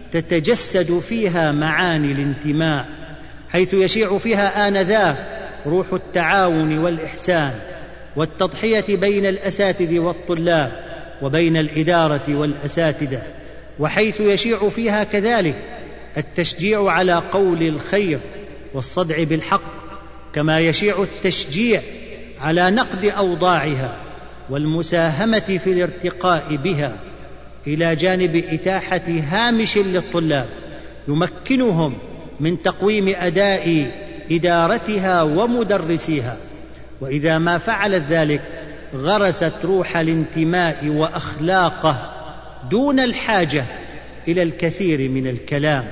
تتجسد فيها معاني الانتماء، حيث يشيع فيها آنذاك روح التعاون والإحسان والتضحية بين الأساتذة والطلاب وبين الإدارة والأساتذة، وحيث يشيع فيها كذلك التشجيع على قول الخير والصدع بالحق، كما يشيع التشجيع على نقد أوضاعها والمساهمة في الارتقاء بها، إلى جانب إتاحة هامش للطلاب يمكنهم من تقويم أداء إدارتها ومدرسيها. وإذا ما فعلت ذلك غرست روح الانتماء وأخلاقه دون الحاجة إلى الكثير من الكلام.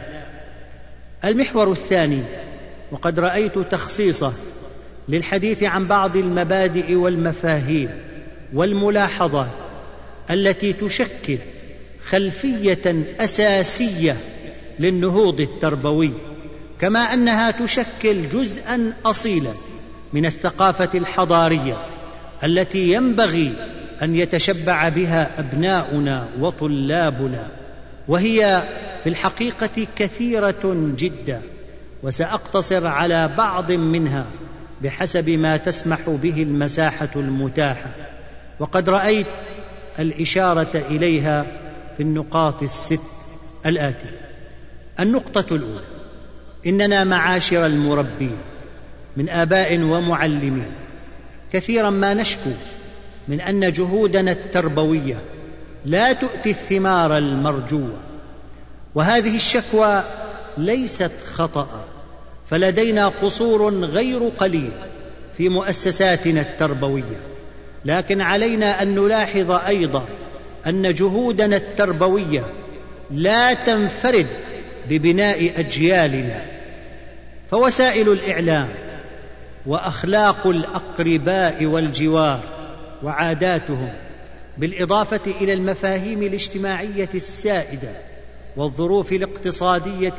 المحور الثاني، وقد رأيت تخصيصه للحديث عن بعض المبادئ والمفاهيم والملاحظات التي تشكل خلفية أساسية للنهوض التربوي، كما أنها تشكل جزءاً أصيلاً من الثقافة الحضارية التي ينبغي أن يتشبع بها أبناؤنا وطلابنا، وهي في الحقيقة كثيرة جدا، وسأقتصر على بعض منها بحسب ما تسمح به المساحة المتاحة، وقد رأيت الإشارة إليها في النقاط الست الآتية. النقطة الأولى: إننا معاشر المربين من آباء ومعلمين كثيرا ما نشكو من أن جهودنا التربوية لا تؤتي الثمار المرجوة، وهذه الشكوى ليست خطأ، فلدينا قصور غير قليل في مؤسساتنا التربوية، لكن علينا أن نلاحظ أيضا أن جهودنا التربوية لا تنفرد ببناء أجيالنا، فوسائل الإعلام وأخلاق الأقرباء والجوار وعاداتهم، بالإضافة إلى المفاهيم الاجتماعية السائدة والظروف الاقتصادية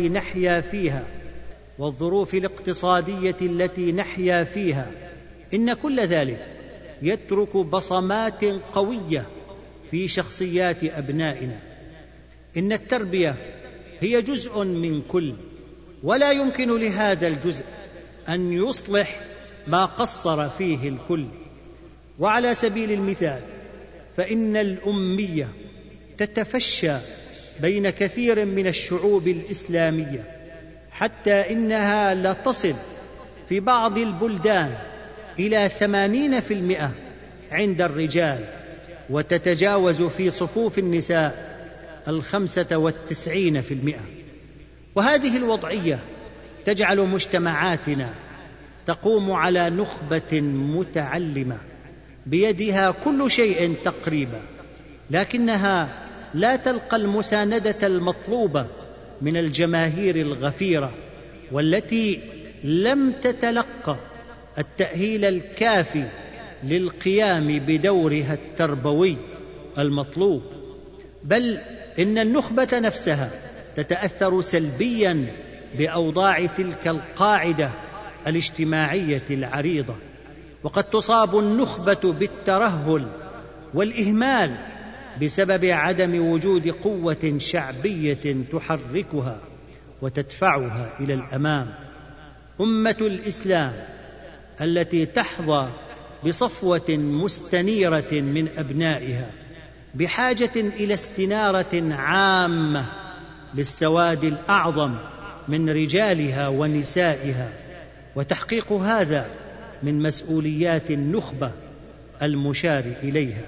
التي نحيا فيها، إن كل ذلك يترك بصمات قوية في شخصيات أبنائنا. إن التربية هي جزء من كل، ولا يمكن لهذا الجزء أن يصلح ما قصر فيه الكل. وعلى سبيل المثال، فإن الأمية تتفشى بين كثير من الشعوب الإسلامية، حتى إنها لتصل في بعض البلدان إلى 80% عند الرجال، وتتجاوز في صفوف النساء 95%. وهذه الوضعية تجعل مجتمعاتنا تقوم على نخبة متعلمة بيدها كل شيء تقريبا، لكنها لا تلقى المساندة المطلوبة من الجماهير الغفيرة، والتي لم تتلقى التأهيل الكافي للقيام بدورها التربوي المطلوب، بل إن النخبة نفسها تتأثر سلبيا بأوضاع تلك القاعدة الاجتماعية العريضة. وقد تصاب النخبة بالترهل والإهمال بسبب عدم وجود قوة شعبية تحركها وتدفعها إلى الأمام. أمة الإسلام التي تحظى بصفوة مستنيرة من أبنائها بحاجة إلى استنارة عامة للسواد الأعظم من رجالها ونسائها، وتحقيق هذا من مسؤوليات النخبة المشار إليها.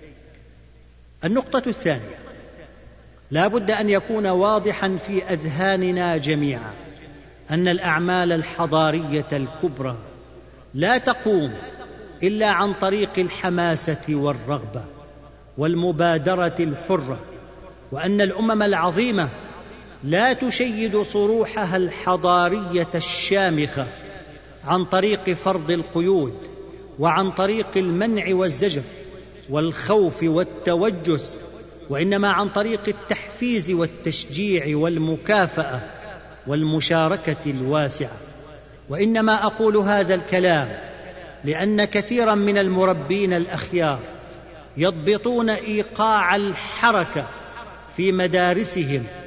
النقطة الثانية: لا بد أن يكون واضحا في أذهاننا جميعا أن الأعمال الحضارية الكبرى لا تقوم إلا عن طريق الحماسة والرغبة والمبادرة الحرة، وأن الأمم العظيمة لا تشيد صروحها الحضارية الشامخة عن طريق فرض القيود، وعن طريق المنع والزجر والخوف والتوجس، وإنما عن طريق التحفيز والتشجيع والمكافأة والمشاركة الواسعة. وإنما أقول هذا الكلام لأن كثيرا من المربين الأخيار يضبطون إيقاع الحركة في مدارسهم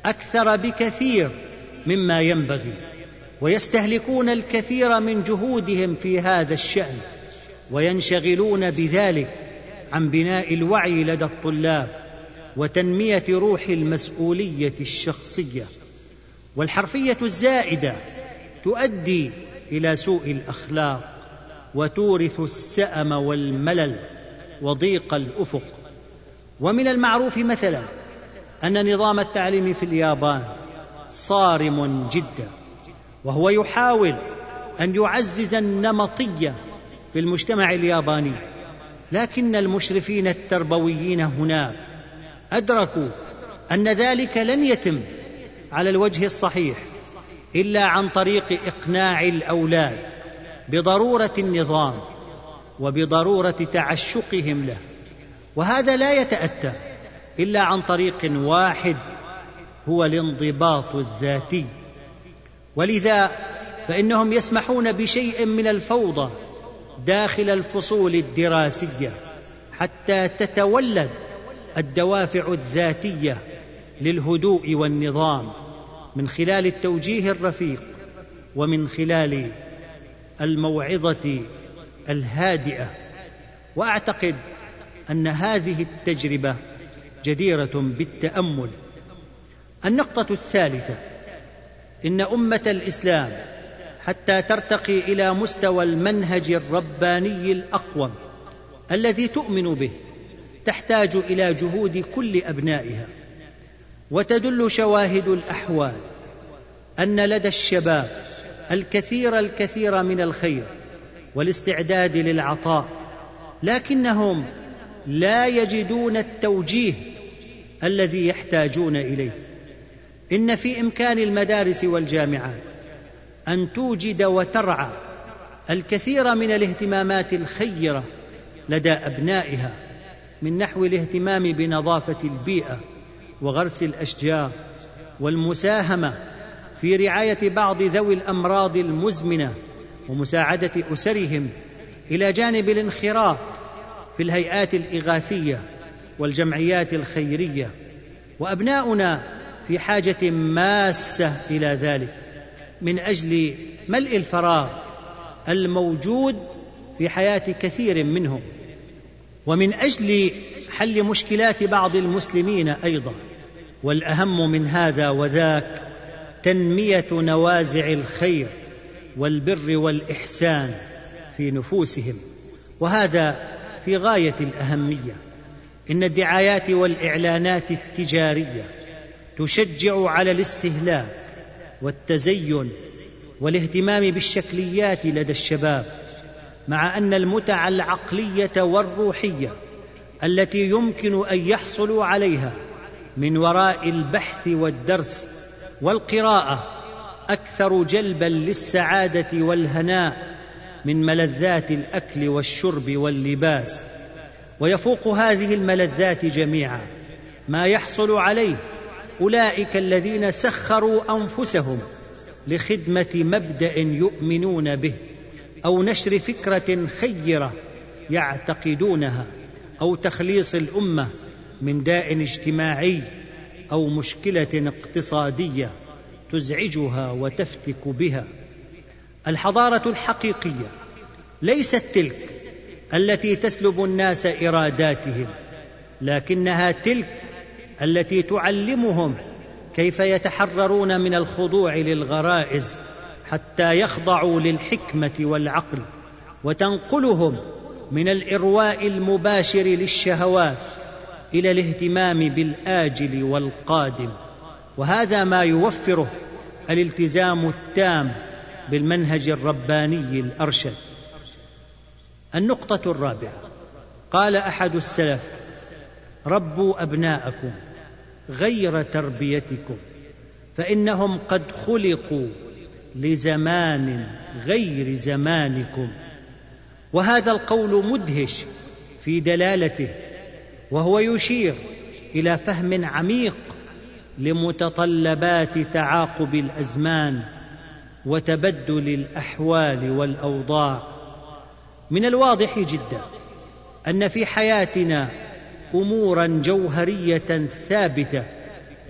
أكثر بكثير مما ينبغي، ويستهلكون الكثير من جهودهم في هذا الشأن، وينشغلون بذلك عن بناء الوعي لدى الطلاب وتنمية روح المسؤولية الشخصية. والحرفية الزائدة تؤدي إلى سوء الأخلاق وتورث السأم والملل وضيق الأفق. ومن المعروف مثلا أن نظام التعليم في اليابان صارم جدا، وهو يحاول أن يعزز النمطية في المجتمع الياباني، لكن المشرفين التربويين هناك أدركوا أن ذلك لن يتم على الوجه الصحيح إلا عن طريق إقناع الأولاد بضرورة النظام وبضرورة تعشقهم له، وهذا لا يتأتى إلا عن طريق واحد، هو الانضباط الذاتي. ولذا فإنهم يسمحون بشيء من الفوضى داخل الفصول الدراسية حتى تتولد الدوافع الذاتية للهدوء والنظام من خلال التوجيه الرفيق ومن خلال الموعظة الهادئة. وأعتقد أن هذه التجربة جديرة بالتأمل. النقطة الثالثة: إن أمة الإسلام حتى ترتقي إلى مستوى المنهج الرباني الأقوم الذي تؤمن به تحتاج إلى جهود كل أبنائها. وتدل شواهد الأحوال أن لدى الشباب الكثير من الخير والاستعداد للعطاء، لكنهم لا يجدون التوجيه الذي يحتاجون إليه. إن في إمكان المدارس والجامعات أن توجد وترعى الكثير من الاهتمامات الخيرة لدى أبنائها، من نحو الاهتمام بنظافة البيئة وغرس الأشجار والمساهمة في رعاية بعض ذوي الأمراض المزمنة ومساعدة أسرهم، إلى جانب الانخراط في الهيئات الإغاثية والجمعيات الخيرية. وأبناؤنا في حاجة ماسة إلى ذلك من أجل ملء الفراغ الموجود في حياة كثير منهم، ومن أجل حل مشكلات بعض المسلمين أيضا. والأهم من هذا وذاك تنمية نوازع الخير والبر والإحسان في نفوسهم، وهذا في غاية الأهمية. إن الدعايات والإعلانات التجارية تشجع على الاستهلاك والتزين والاهتمام بالشكليات لدى الشباب، مع أن المتع العقلية والروحية التي يمكن أن يحصلوا عليها من وراء البحث والدرس والقراءة أكثر جلبا للسعادة والهناء من ملذات الأكل والشرب واللباس. ويفوق هذه الملذات جميعا ما يحصل عليه أولئك الذين سخروا أنفسهم لخدمة مبدأ يؤمنون به، أو نشر فكرة خيرة يعتقدونها، أو تخليص الأمة من داء اجتماعي أو مشكلة اقتصادية تزعجها وتفتك بها. الحضارة الحقيقية ليست تلك التي تسلب الناس إراداتهم، لكنها تلك التي تعلمهم كيف يتحررون من الخضوع للغرائز حتى يخضعوا للحكمة والعقل، وتنقلهم من الإرواء المباشر للشهوات إلى الاهتمام بالآجل والقادم. وهذا ما يوفره الالتزام التام بالمنهج الرباني الأرشد. النقطة الرابعة: قال أحد السلف: ربوا أبناءكم غير تربيتكم، فإنهم قد خلقوا لزمان غير زمانكم. وهذا القول مدهش في دلالته، وهو يشير إلى فهم عميق لمتطلبات تعاقب الأزمان وتبدل الأحوال والأوضاع. من الواضح جدا أن في حياتنا أمورا جوهرية ثابتة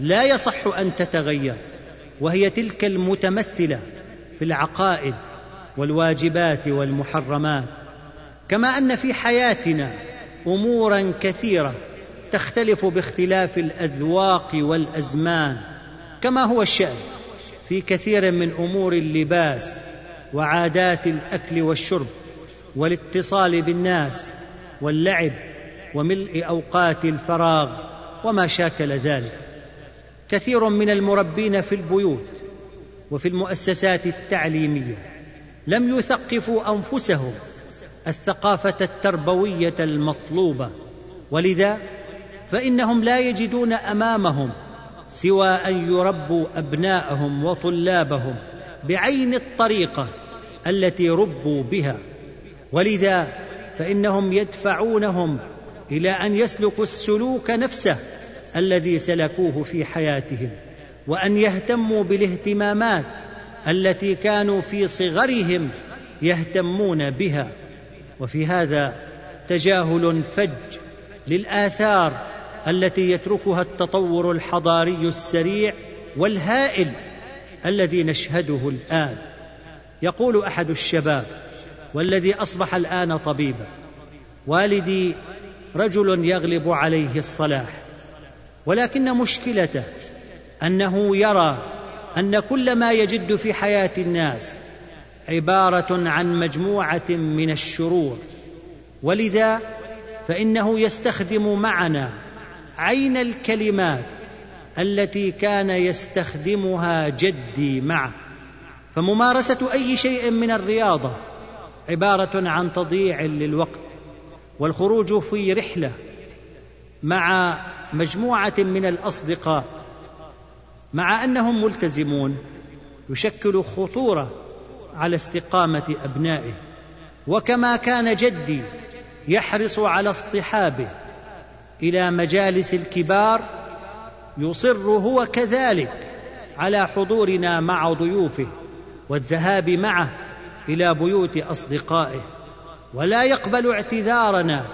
لا يصح أن تتغير، وهي تلك المتمثلة في العقائد والواجبات والمحرمات. كما أن في حياتنا أموراً كثيرة تختلف باختلاف الأذواق والأزمان، كما هو الشأن في كثير من أمور اللباس وعادات الأكل والشرب والاتصال بالناس واللعب وملء أوقات الفراغ وما شاكل ذلك. كثير من المربين في البيوت وفي المؤسسات التعليمية لم يثقفوا أنفسهم الثقافة التربوية المطلوبة، ولذا فإنهم لا يجدون أمامهم سوى أن يربوا أبناءهم وطلابهم بعين الطريقة التي ربوا بها، ولذا فإنهم يدفعونهم إلى أن يسلكوا السلوك نفسه الذي سلكوه في حياتهم، وأن يهتموا بالاهتمامات التي كانوا في صغرهم يهتمون بها. وفي هذا تجاهل فج للآثار التي يتركها التطور الحضاري السريع والهائل الذي نشهده الآن. يقول أحد الشباب والذي أصبح الآن طبيبا: والدي رجل يغلب عليه الصلاح، ولكن مشكلته أنه يرى أن كل ما يجد في حياة الناس عبارة عن مجموعة من الشرور، ولذا فإنه يستخدم معنا عين الكلمات التي كان يستخدمها جدي معه. فممارسة أي شيء من الرياضة عبارة عن تضييع للوقت، والخروج في رحلة مع مجموعة من الأصدقاء مع أنهم ملتزمون يشكل خطورة على استقامة أبنائه. وكما كان جدي يحرص على اصطحابه إلى مجالس الكبار، يصر هو كذلك على حضورنا مع ضيوفه والذهاب معه إلى بيوت أصدقائه، ولا يقبل اعتذارنا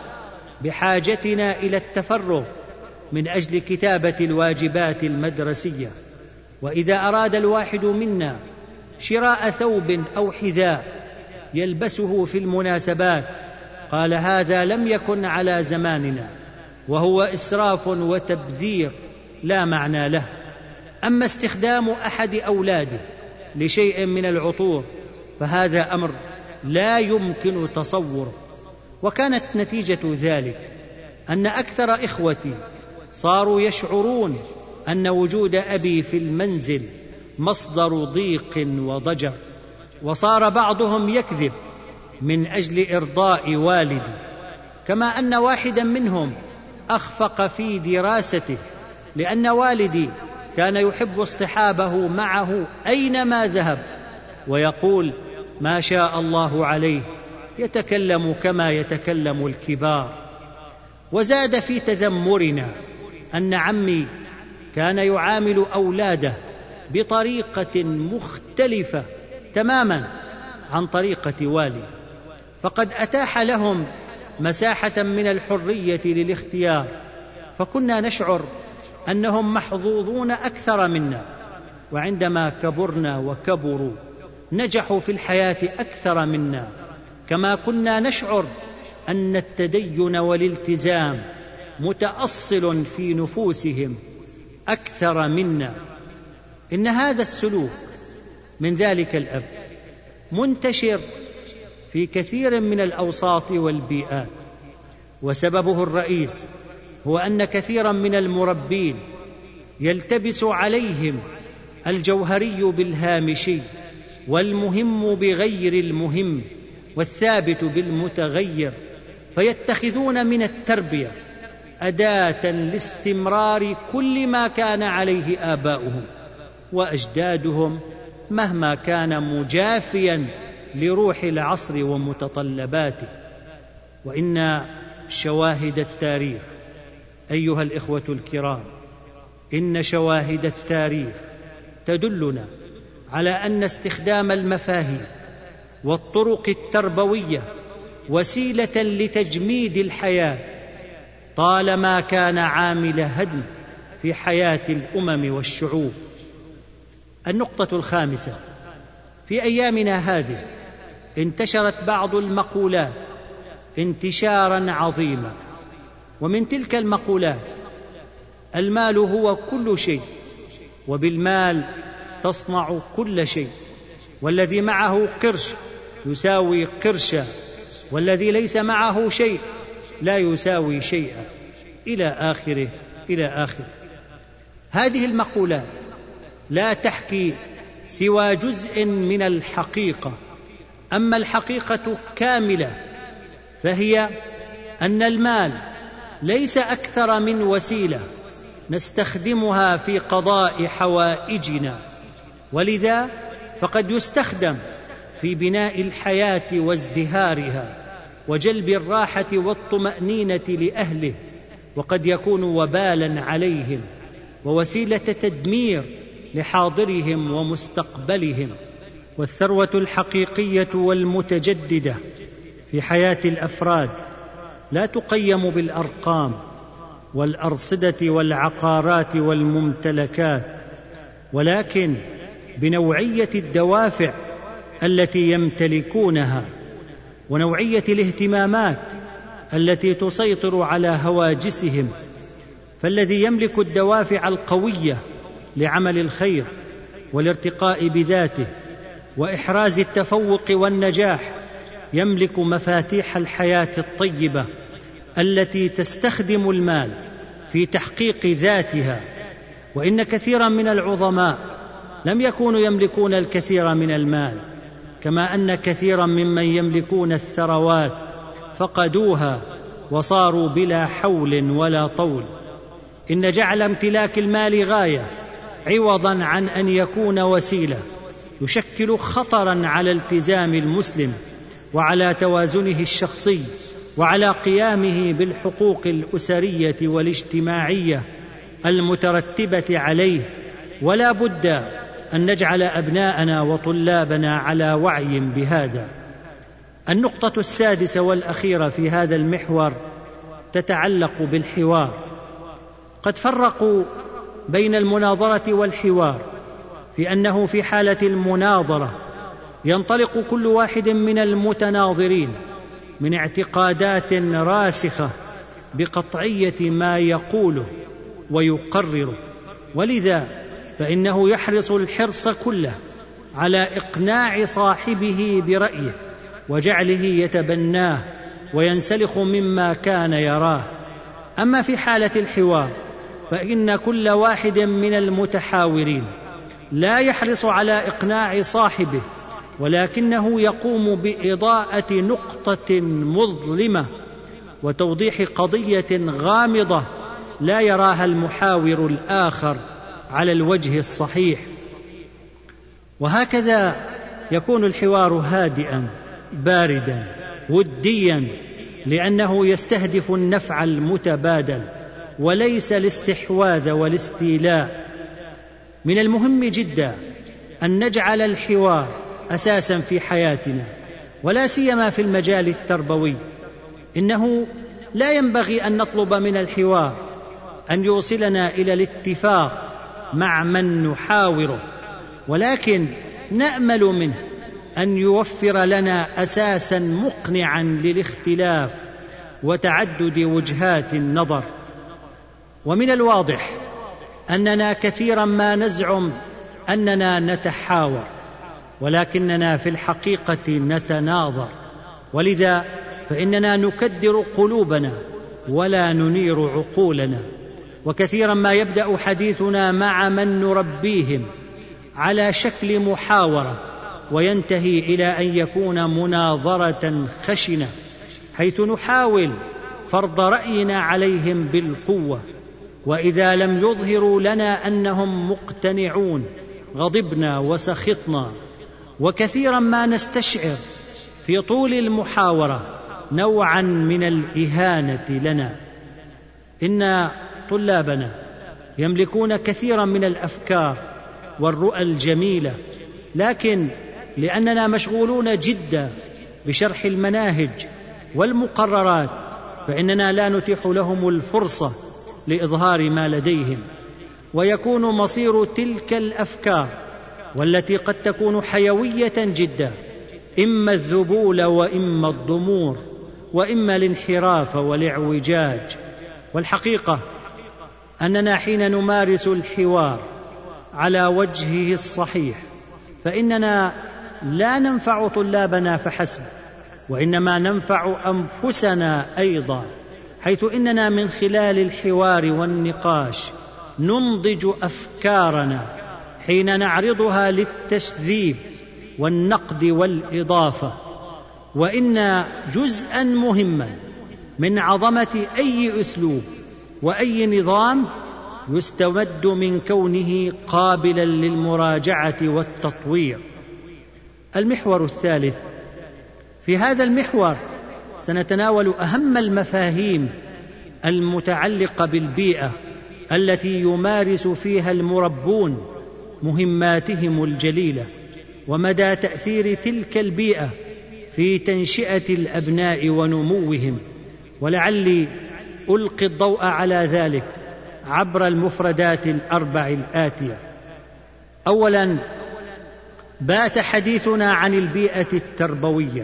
بحاجتنا إلى التفرغ من أجل كتابة الواجبات المدرسية. وإذا أراد الواحد منا شراء ثوب أو حذاء يلبسه في المناسبات قال: هذا لم يكن على زماننا، وهو إسراف وتبذير لا معنى له. أما استخدام أحد أولاده لشيء من العطور فهذا أمر لا يمكن تصوره. وكانت نتيجة ذلك أن أكثر إخوتي صاروا يشعرون أن وجود أبي في المنزل مصدر ضيق وضجر، وصار بعضهم يكذب من أجل إرضاء والدي، كما أن واحدا منهم أخفق في دراسته لأن والدي كان يحب اصطحابه معه أينما ذهب، ويقول: ما شاء الله عليه، يتكلم كما يتكلم الكبار. وزاد في تذمرنا أن عمي كان يعامل أولاده بطريقة مختلفة تماما عن طريقة والي، فقد أتاح لهم مساحة من الحرية للاختيار، فكنا نشعر أنهم محظوظون أكثر منا، وعندما كبرنا وكبروا نجحوا في الحياة أكثر منا، كما كنا نشعر أن التدين والالتزام متأصل في نفوسهم أكثر منا. إن هذا السلوك من ذلك الأب منتشر في كثير من الأوساط والبيئات، وسببه الرئيس هو أن كثيرا من المربين يلتبس عليهم الجوهري بالهامشي، والمهم بغير المهم، والثابت بالمتغير، فيتخذون من التربية أداة لاستمرار كل ما كان عليه آباؤهم وأجدادهم مهما كان مجافيا لروح العصر ومتطلباته. وإن شواهد التاريخ أيها الإخوة الكرام، إن شواهد التاريخ تدلنا على أن استخدام المفاهيم والطرق التربوية وسيلة لتجميد الحياة طالما كان عامل هدم في حياة الأمم والشعوب. النقطة الخامسة: في أيامنا هذه انتشرت بعض المقولات انتشاراً عظيما، ومن تلك المقولات: المال هو كل شيء، وبالمال تصنع كل شيء، والذي معه قرش يساوي قرشا، والذي ليس معه شيء لا يساوي شيئا، إلى آخره. هذه المقولات لا تحكي سوى جزء من الحقيقة، أما الحقيقة كاملة فهي أن المال ليس أكثر من وسيلة نستخدمها في قضاء حوائجنا، ولذا فقد يستخدم في بناء الحياة وازدهارها وجلب الراحة والطمأنينة لأهله، وقد يكون وبالاً عليهم ووسيلة تدمير لحاضرهم ومستقبلهم. والثروة الحقيقية والمتجددة في حياة الأفراد لا تقيم بالأرقام والأرصدة والعقارات والممتلكات، ولكن بنوعية الدوافع التي يمتلكونها، ونوعية الاهتمامات التي تسيطر على هواجسهم. فالذي يملك الدوافع القوية لعمل الخير والارتقاء بذاته وإحراز التفوق والنجاح يملك مفاتيح الحياة الطيبة التي تستخدم المال في تحقيق ذاتها. وإن كثيرا من العظماء لم يكونوا يملكون الكثير من المال، كما أن كثيرا ممن يملكون الثروات فقدوها وصاروا بلا حول ولا طول. إن جعل امتلاك المال غاية عوضا عن أن يكون وسيلة يشكل خطرا على التزام المسلم وعلى توازنه الشخصي وعلى قيامه بالحقوق الأسرية والاجتماعية المترتبة عليه. ولا بد أن نجعل أبناءنا وطلابنا على وعي بهذا. النقطة السادسة والأخيرة في هذا المحور تتعلق بالحوار. قد فرقوا بين المناظرة والحوار في أنه في حالة المناظرة ينطلق كل واحد من المتناظرين من اعتقادات راسخة بقطعية ما يقوله ويقرره، ولذا فإنه يحرص الحرص كله على إقناع صاحبه برأيه وجعله يتبناه وينسلخ مما كان يراه. أما في حالة الحوار فإن كل واحد من المتحاورين لا يحرص على إقناع صاحبه، ولكنه يقوم بإضاءة نقطة مظلمة وتوضيح قضية غامضة لا يراها المحاور الآخر على الوجه الصحيح. وهكذا يكون الحوار هادئا باردا وديا، لأنه يستهدف النفع المتبادل وليس الاستحواذ والاستيلاء. من المهم جدا أن نجعل الحوار أساسا في حياتنا، ولا سيما في المجال التربوي. إنه لا ينبغي أن نطلب من الحوار أن يوصلنا إلى الاتفاق مع من نحاوره، ولكن نأمل منه أن يوفر لنا أساسا مقنعا للاختلاف وتعدد وجهات النظر. ومن الواضح أننا كثيرا ما نزعم أننا نتحاور، ولكننا في الحقيقة نتناظر، ولذا فإننا نكدر قلوبنا ولا ننير عقولنا. وكثيرا ما يبدأ حديثنا مع من نربيهم على شكل محاورة وينتهي إلى أن يكون مناظرة خشنة، حيث نحاول فرض رأينا عليهم بالقوة، وإذا لم يظهروا لنا أنهم مقتنعون غضبنا وسخطنا. وكثيرا ما نستشعر في طول المحاورة نوعا من الإهانة لنا. إن طلابنا يملكون كثيرا من الأفكار والرؤى الجميلة، لكن لأننا مشغولون جدا بشرح المناهج والمقررات فإننا لا نتيح لهم الفرصة لإظهار ما لديهم. ويكون مصير تلك الأفكار والتي قد تكون حيوية جدا إما الذبول وإما الضمور وإما الانحراف والاعوجاج. والحقيقة أننا حين نمارس الحوار على وجهه الصحيح فإننا لا ننفع طلابنا فحسب، وإنما ننفع أنفسنا أيضا، حيث إننا من خلال الحوار والنقاش ننضج أفكارنا حين نعرضها للتشذيب والنقد والإضافة. وإن جزءا مهما من عظمة أي أسلوب وأي نظام يستمد من كونه قابلا للمراجعة والتطوير. المحور الثالث، في هذا المحور سنتناول أهم المفاهيم المتعلقة بالبيئة التي يمارس فيها المربون مهماتهم الجليلة، ومدى تأثير تلك البيئة في تنشئة الأبناء ونموهم. ولعلي ألقي الضوء على ذلك عبر المفردات الأربع الآتية. أولاً، بات حديثنا عن البيئة التربوية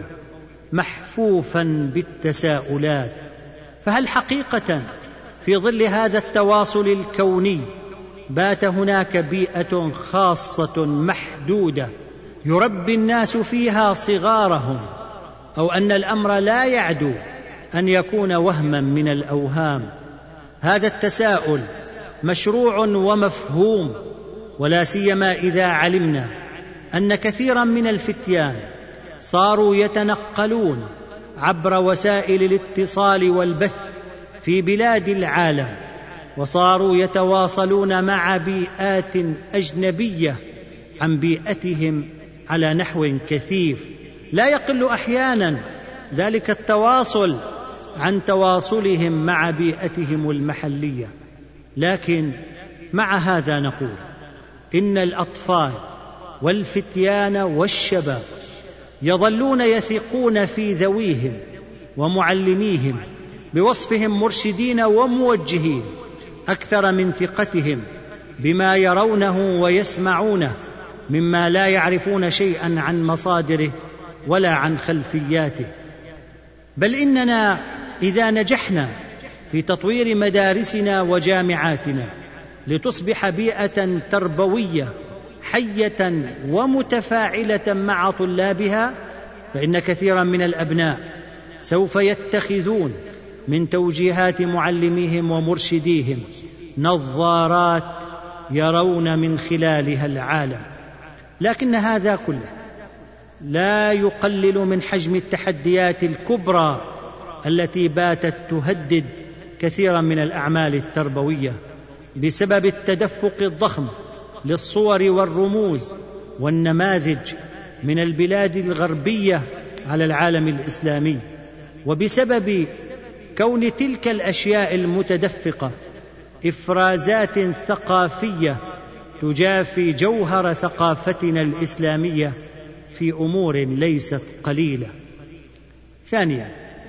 محفوفاً بالتساؤلات، فهل حقيقة في ظل هذا التواصل الكوني بات هناك بيئة خاصة محدودة يربي الناس فيها صغارهم، أو أن الأمر لا يعدو أن يكون وهما من الأوهام؟ هذا التساؤل مشروع ومفهوم، ولا سيما إذا علمنا أن كثيرا من الفتيان صاروا يتنقلون عبر وسائل الاتصال والبث في بلاد العالم، وصاروا يتواصلون مع بيئات أجنبية عن بيئتهم على نحو كثيف. لا يقل أحيانا ذلك التواصل عن تواصلهم مع بيئتهم المحلية. لكن مع هذا نقول إن الأطفال والفتيان والشباب يظلون يثقون في ذويهم ومعلميهم بوصفهم مرشدين وموجهين أكثر من ثقتهم بما يرونه ويسمعونه مما لا يعرفون شيئا عن مصادره ولا عن خلفياته. بل إننا إذا نجحنا في تطوير مدارسنا وجامعاتنا لتصبح بيئة تربوية حية ومتفاعلة مع طلابها، فإن كثيرا من الأبناء سوف يتخذون من توجيهات معلميهم ومرشديهم نظارات يرون من خلالها العالم. لكن هذا كله لا يقلل من حجم التحديات الكبرى التي باتت تهدد كثيرا من الأعمال التربوية بسبب التدفق الضخم للصور والرموز والنماذج من البلاد الغربية على العالم الإسلامي، وبسبب كون تلك الأشياء المتدفقة إفرازات ثقافية تجافي جوهر ثقافتنا الإسلامية في أمور ليست قليلة. ثانيا،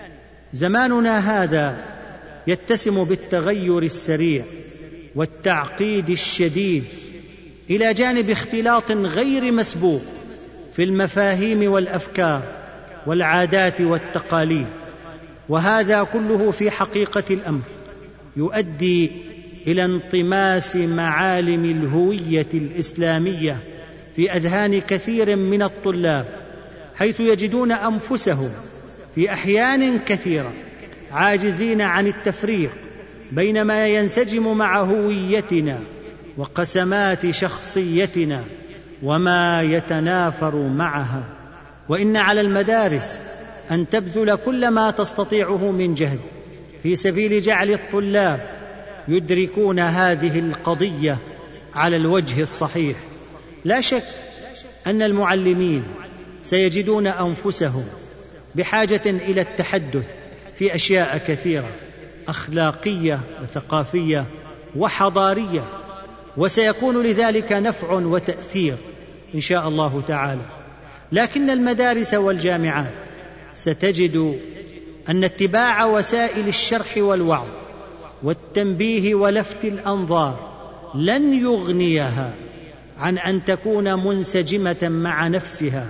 زماننا هذا يتسم بالتغير السريع والتعقيد الشديد، إلى جانب اختلاط غير مسبوق في المفاهيم والأفكار والعادات والتقاليد. وهذا كله في حقيقة الأمر يؤدي إلى انطماس معالم الهوية الإسلامية في أذهان كثير من الطلاب، حيث يجدون أنفسهم في أحيان كثيرة عاجزين عن التفريق بين ما ينسجم مع هويتنا وقسمات شخصيتنا وما يتنافر معها. وإن على المدارس أن تبذل كل ما تستطيعه من جهد في سبيل جعل الطلاب يدركون هذه القضية على الوجه الصحيح. لا شك أن المعلمين سيجدون أنفسهم بحاجة إلى التحدث في أشياء كثيرة أخلاقية وثقافية وحضارية، وسيكون لذلك نفع وتأثير إن شاء الله تعالى. لكن المدارس والجامعات ستجد أن اتباع وسائل الشرح والوعظ والتنبيه ولفت الأنظار لن يغنيها عن أن تكون منسجمة مع نفسها،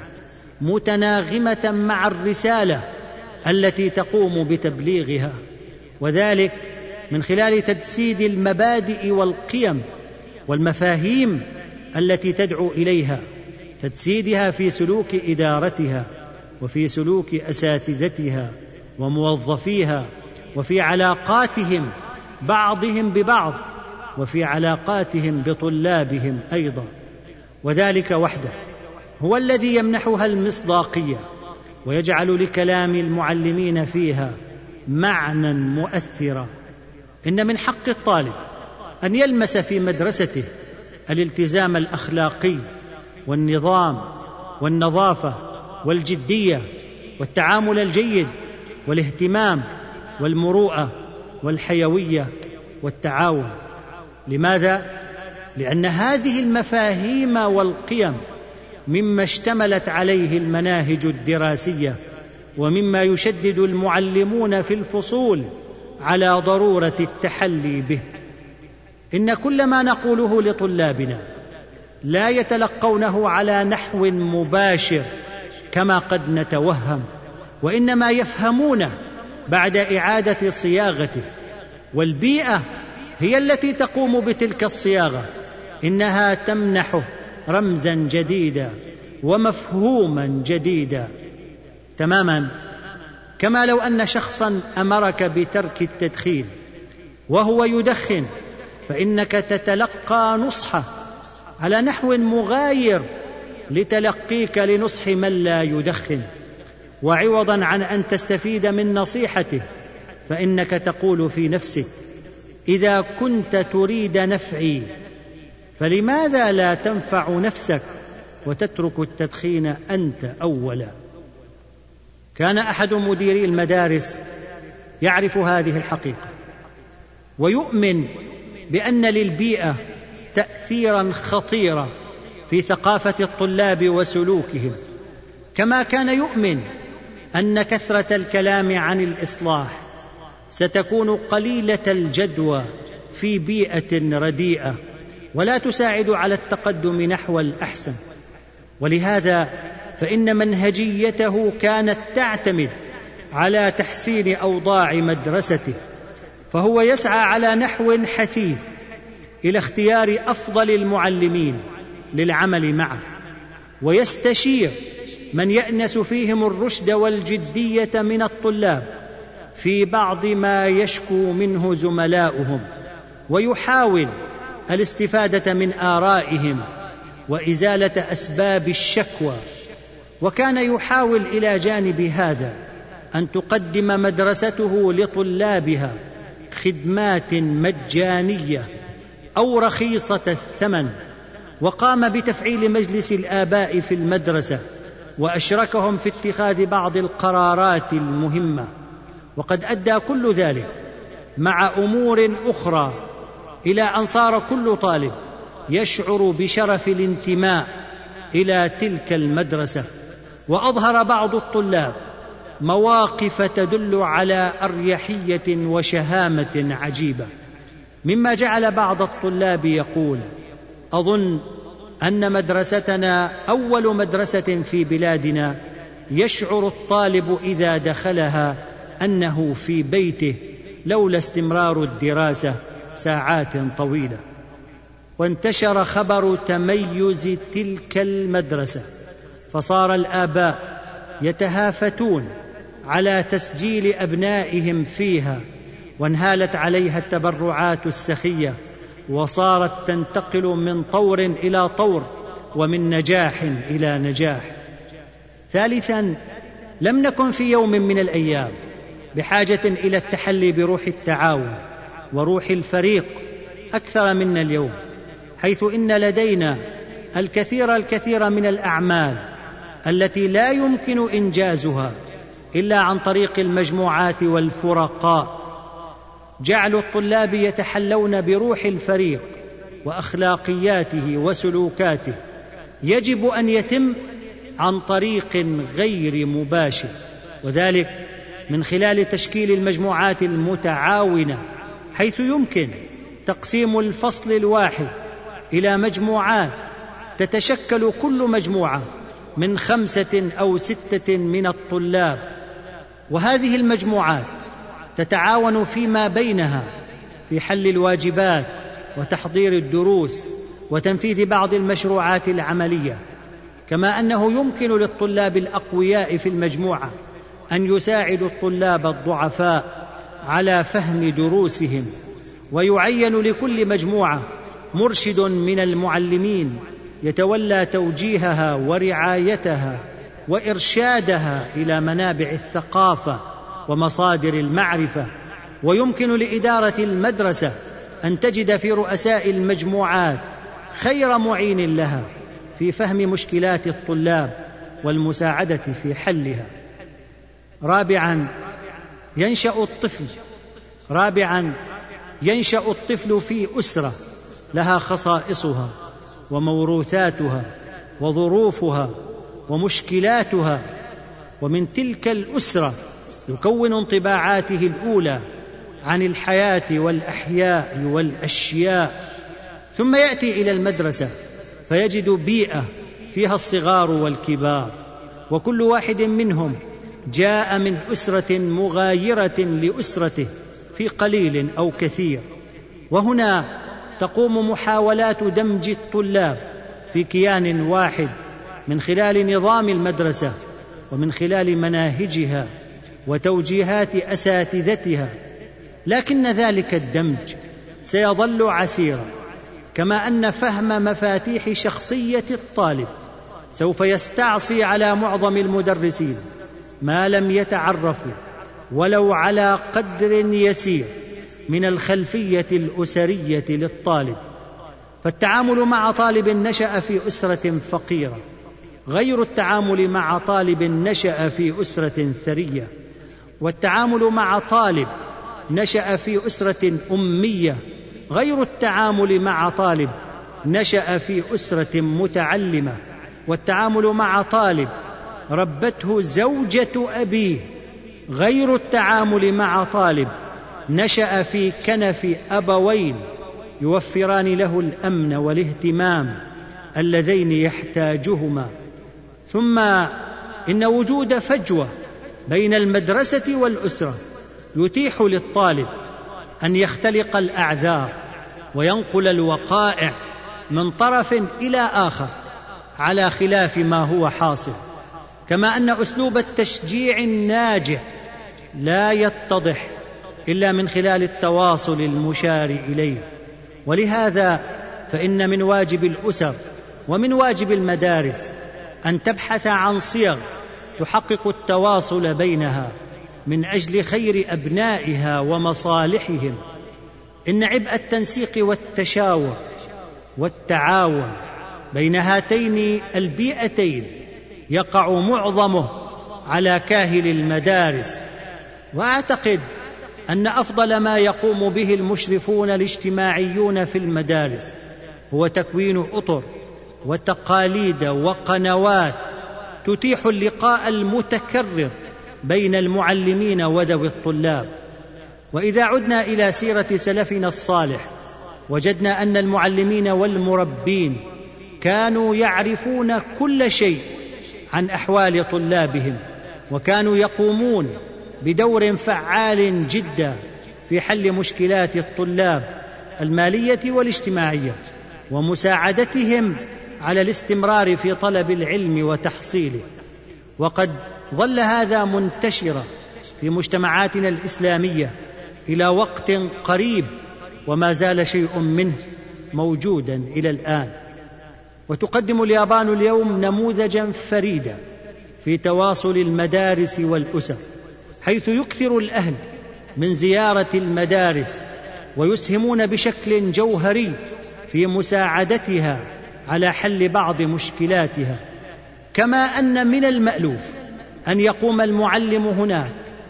متناغمة مع الرسالة التي تقوم بتبليغها، وذلك من خلال تجسيد المبادئ والقيم والمفاهيم التي تدعو إليها، تجسيدها في سلوك إدارتها وفي سلوك أساتذتها وموظفيها، وفي علاقاتهم بعضهم ببعض، وفي علاقاتهم بطلابهم أيضا. وذلك وحده هو الذي يمنحها المصداقية ويجعل لكلام المعلمين فيها معنى مؤثرا. إن من حق الطالب أن يلمس في مدرسته الالتزام الأخلاقي والنظام والنظافة والجدية والتعامل الجيد والاهتمام والمروءة والحيوية والتعاون. لماذا؟ لأن هذه المفاهيم والقيم مما اشتملت عليه المناهج الدراسية، ومما يشدد المعلمون في الفصول على ضرورة التحلي به. إن كل ما نقوله لطلابنا لا يتلقونه على نحو مباشر كما قد نتوهم، وإنما يفهمونه بعد إعادة صياغته، والبيئة هي التي تقوم بتلك الصياغة. إنها تمنحه رمزا جديدا ومفهوما جديدا، تماما كما لو أن شخصا أمرك بترك التدخين وهو يدخن، فإنك تتلقى نصحه على نحو مغاير لتلقيك لنصح من لا يدخن، وعوضا عن أن تستفيد من نصيحته فإنك تقول في نفسك: إذا كنت تريد نفعي فلماذا لا تنفع نفسك وتترك التدخين أنت أولا؟ كان أحد مديري المدارس يعرف هذه الحقيقة، ويؤمن بأن للبيئة تأثيرا خطيرا في ثقافة الطلاب وسلوكهم، كما كان يؤمن أن كثرة الكلام عن الإصلاح ستكون قليلة الجدوى في بيئة رديئة ولا تساعد على التقدم نحو الأحسن. ولهذا فإن منهجيته كانت تعتمد على تحسين أوضاع مدرسته، فهو يسعى على نحو حثيث إلى اختيار أفضل المعلمين للعمل معه، ويستشير من يأنس فيهم الرشد والجدية من الطلاب في بعض ما يشكو منه زملاؤهم، ويحاول الاستفادة من آرائهم وإزالة أسباب الشكوى. وكان يحاول إلى جانب هذا أن تقدم مدرسته لطلابها خدمات مجانية أو رخيصة الثمن، وقام بتفعيل مجلس الآباء في المدرسة وأشركهم في اتخاذ بعض القرارات المهمة. وقد أدى كل ذلك مع أمور أخرى إلى أن صار كل طالب يشعر بشرف الانتماء إلى تلك المدرسة. وأظهر بعض الطلاب مواقف تدل على أريحية وشهامة عجيبة، مما جعل بعض الطلاب يقول: أظن أن مدرستنا أول مدرسة في بلادنا يشعر الطالب إذا دخلها أنه في بيته لولا استمرار الدراسة ساعات طويلة. وانتشر خبر تميز تلك المدرسة، فصار الآباء يتهافتون على تسجيل أبنائهم فيها، وانهالت عليها التبرعات السخية، وصارت تنتقل من طور إلى طور ومن نجاح إلى نجاح. ثالثا، لم نكن في يوم من الأيام بحاجة إلى التحلي بروح التعاون وروح الفريق أكثر منا اليوم، حيث إن لدينا الكثير من الأعمال التي لا يمكن إنجازها إلا عن طريق المجموعات والفرقاء. جعل الطلاب يتحلون بروح الفريق وأخلاقياته وسلوكاته يجب أن يتم عن طريق غير مباشر، وذلك من خلال تشكيل المجموعات المتعاونة، حيث يمكن تقسيم الفصل الواحد إلى مجموعات تتشكل كل مجموعة من 5 أو 6 من الطلاب، وهذه المجموعات تتعاون فيما بينها في حل الواجبات وتحضير الدروس وتنفيذ بعض المشروعات العملية. كما أنه يمكن للطلاب الأقوياء في المجموعة أن يساعدوا الطلاب الضعفاء على فهم دروسهم، ويعين لكل مجموعة مرشد من المعلمين يتولى توجيهها ورعايتها وإرشادها إلى منابع الثقافة ومصادر المعرفة. ويمكن لإدارة المدرسة أن تجد في رؤساء المجموعات خير معين لها في فهم مشكلات الطلاب والمساعدة في حلها. رابعاً، ينشأ الطفل في أسرة لها خصائصها وموروثاتها وظروفها ومشكلاتها، ومن تلك الأسرة يكون انطباعاته الأولى عن الحياة والأحياء والأشياء، ثم يأتي إلى المدرسة فيجد بيئة فيها الصغار والكبار، وكل واحد منهم جاء من أسرة مغايرة لأسرته في قليل أو كثير. وهنا تقوم محاولات دمج الطلاب في كيان واحد من خلال نظام المدرسة ومن خلال مناهجها وتوجيهات أساتذتها، لكن ذلك الدمج سيظل عسيرا، كما أن فهم مفاتيح شخصية الطالب سوف يستعصي على معظم المدرسين ما لم يتعرفوا ولو على قدر يسير من الخلفية الأسرية للطالب. فالتعامل مع طالب نشأ في أسرة فقيرة غير التعامل مع طالب نشأ في أسرة ثرية، والتعامل مع طالب نشأ في أسرة أمية غير التعامل مع طالب نشأ في أسرة متعلمة، والتعامل مع طالب ربته زوجة أبيه غير التعامل مع طالب نشأ في كنف أبوين يوفران له الأمن والاهتمام اللذين يحتاجهما. ثم إن وجود فجوة بين المدرسة والأسرة يتيح للطالب أن يختلق الأعذار وينقل الوقائع من طرف إلى آخر على خلاف ما هو حاصل، كما أن أسلوب التشجيع الناجح لا يتضح إلا من خلال التواصل المشار إليه. ولهذا فإن من واجب الأسر ومن واجب المدارس أن تبحث عن صيغ تحقق التواصل بينها من أجل خير أبنائها ومصالحهم. إن عبء التنسيق والتشاور والتعاون بين هاتين البيئتين يقع معظمه على كاهل المدارس، وأعتقد أن أفضل ما يقوم به المشرفون الاجتماعيون في المدارس هو تكوين أطر وتقاليد وقنوات تتيح اللقاء المتكرر بين المعلمين وذوي الطلاب. وإذا عدنا إلى سيرة سلفنا الصالح وجدنا أن المعلمين والمربين كانوا يعرفون كل شيء عن أحوال طلابهم، وكانوا يقومون بدور فعال جدا في حل مشكلات الطلاب المالية والاجتماعية ومساعدتهم على الاستمرار في طلب العلم وتحصيله. وقد ظل هذا منتشرا في مجتمعاتنا الإسلامية إلى وقت قريب، وما زال شيء منه موجودا إلى الآن. وتقدم اليابان اليوم نموذجا فريدا في تواصل المدارس والأسر، حيث يكثر الأهل من زيارة المدارس ويسهمون بشكل جوهري في مساعدتها على حل بعض مشكلاتها. كما أن من المألوف أن يقوم المعلم هناك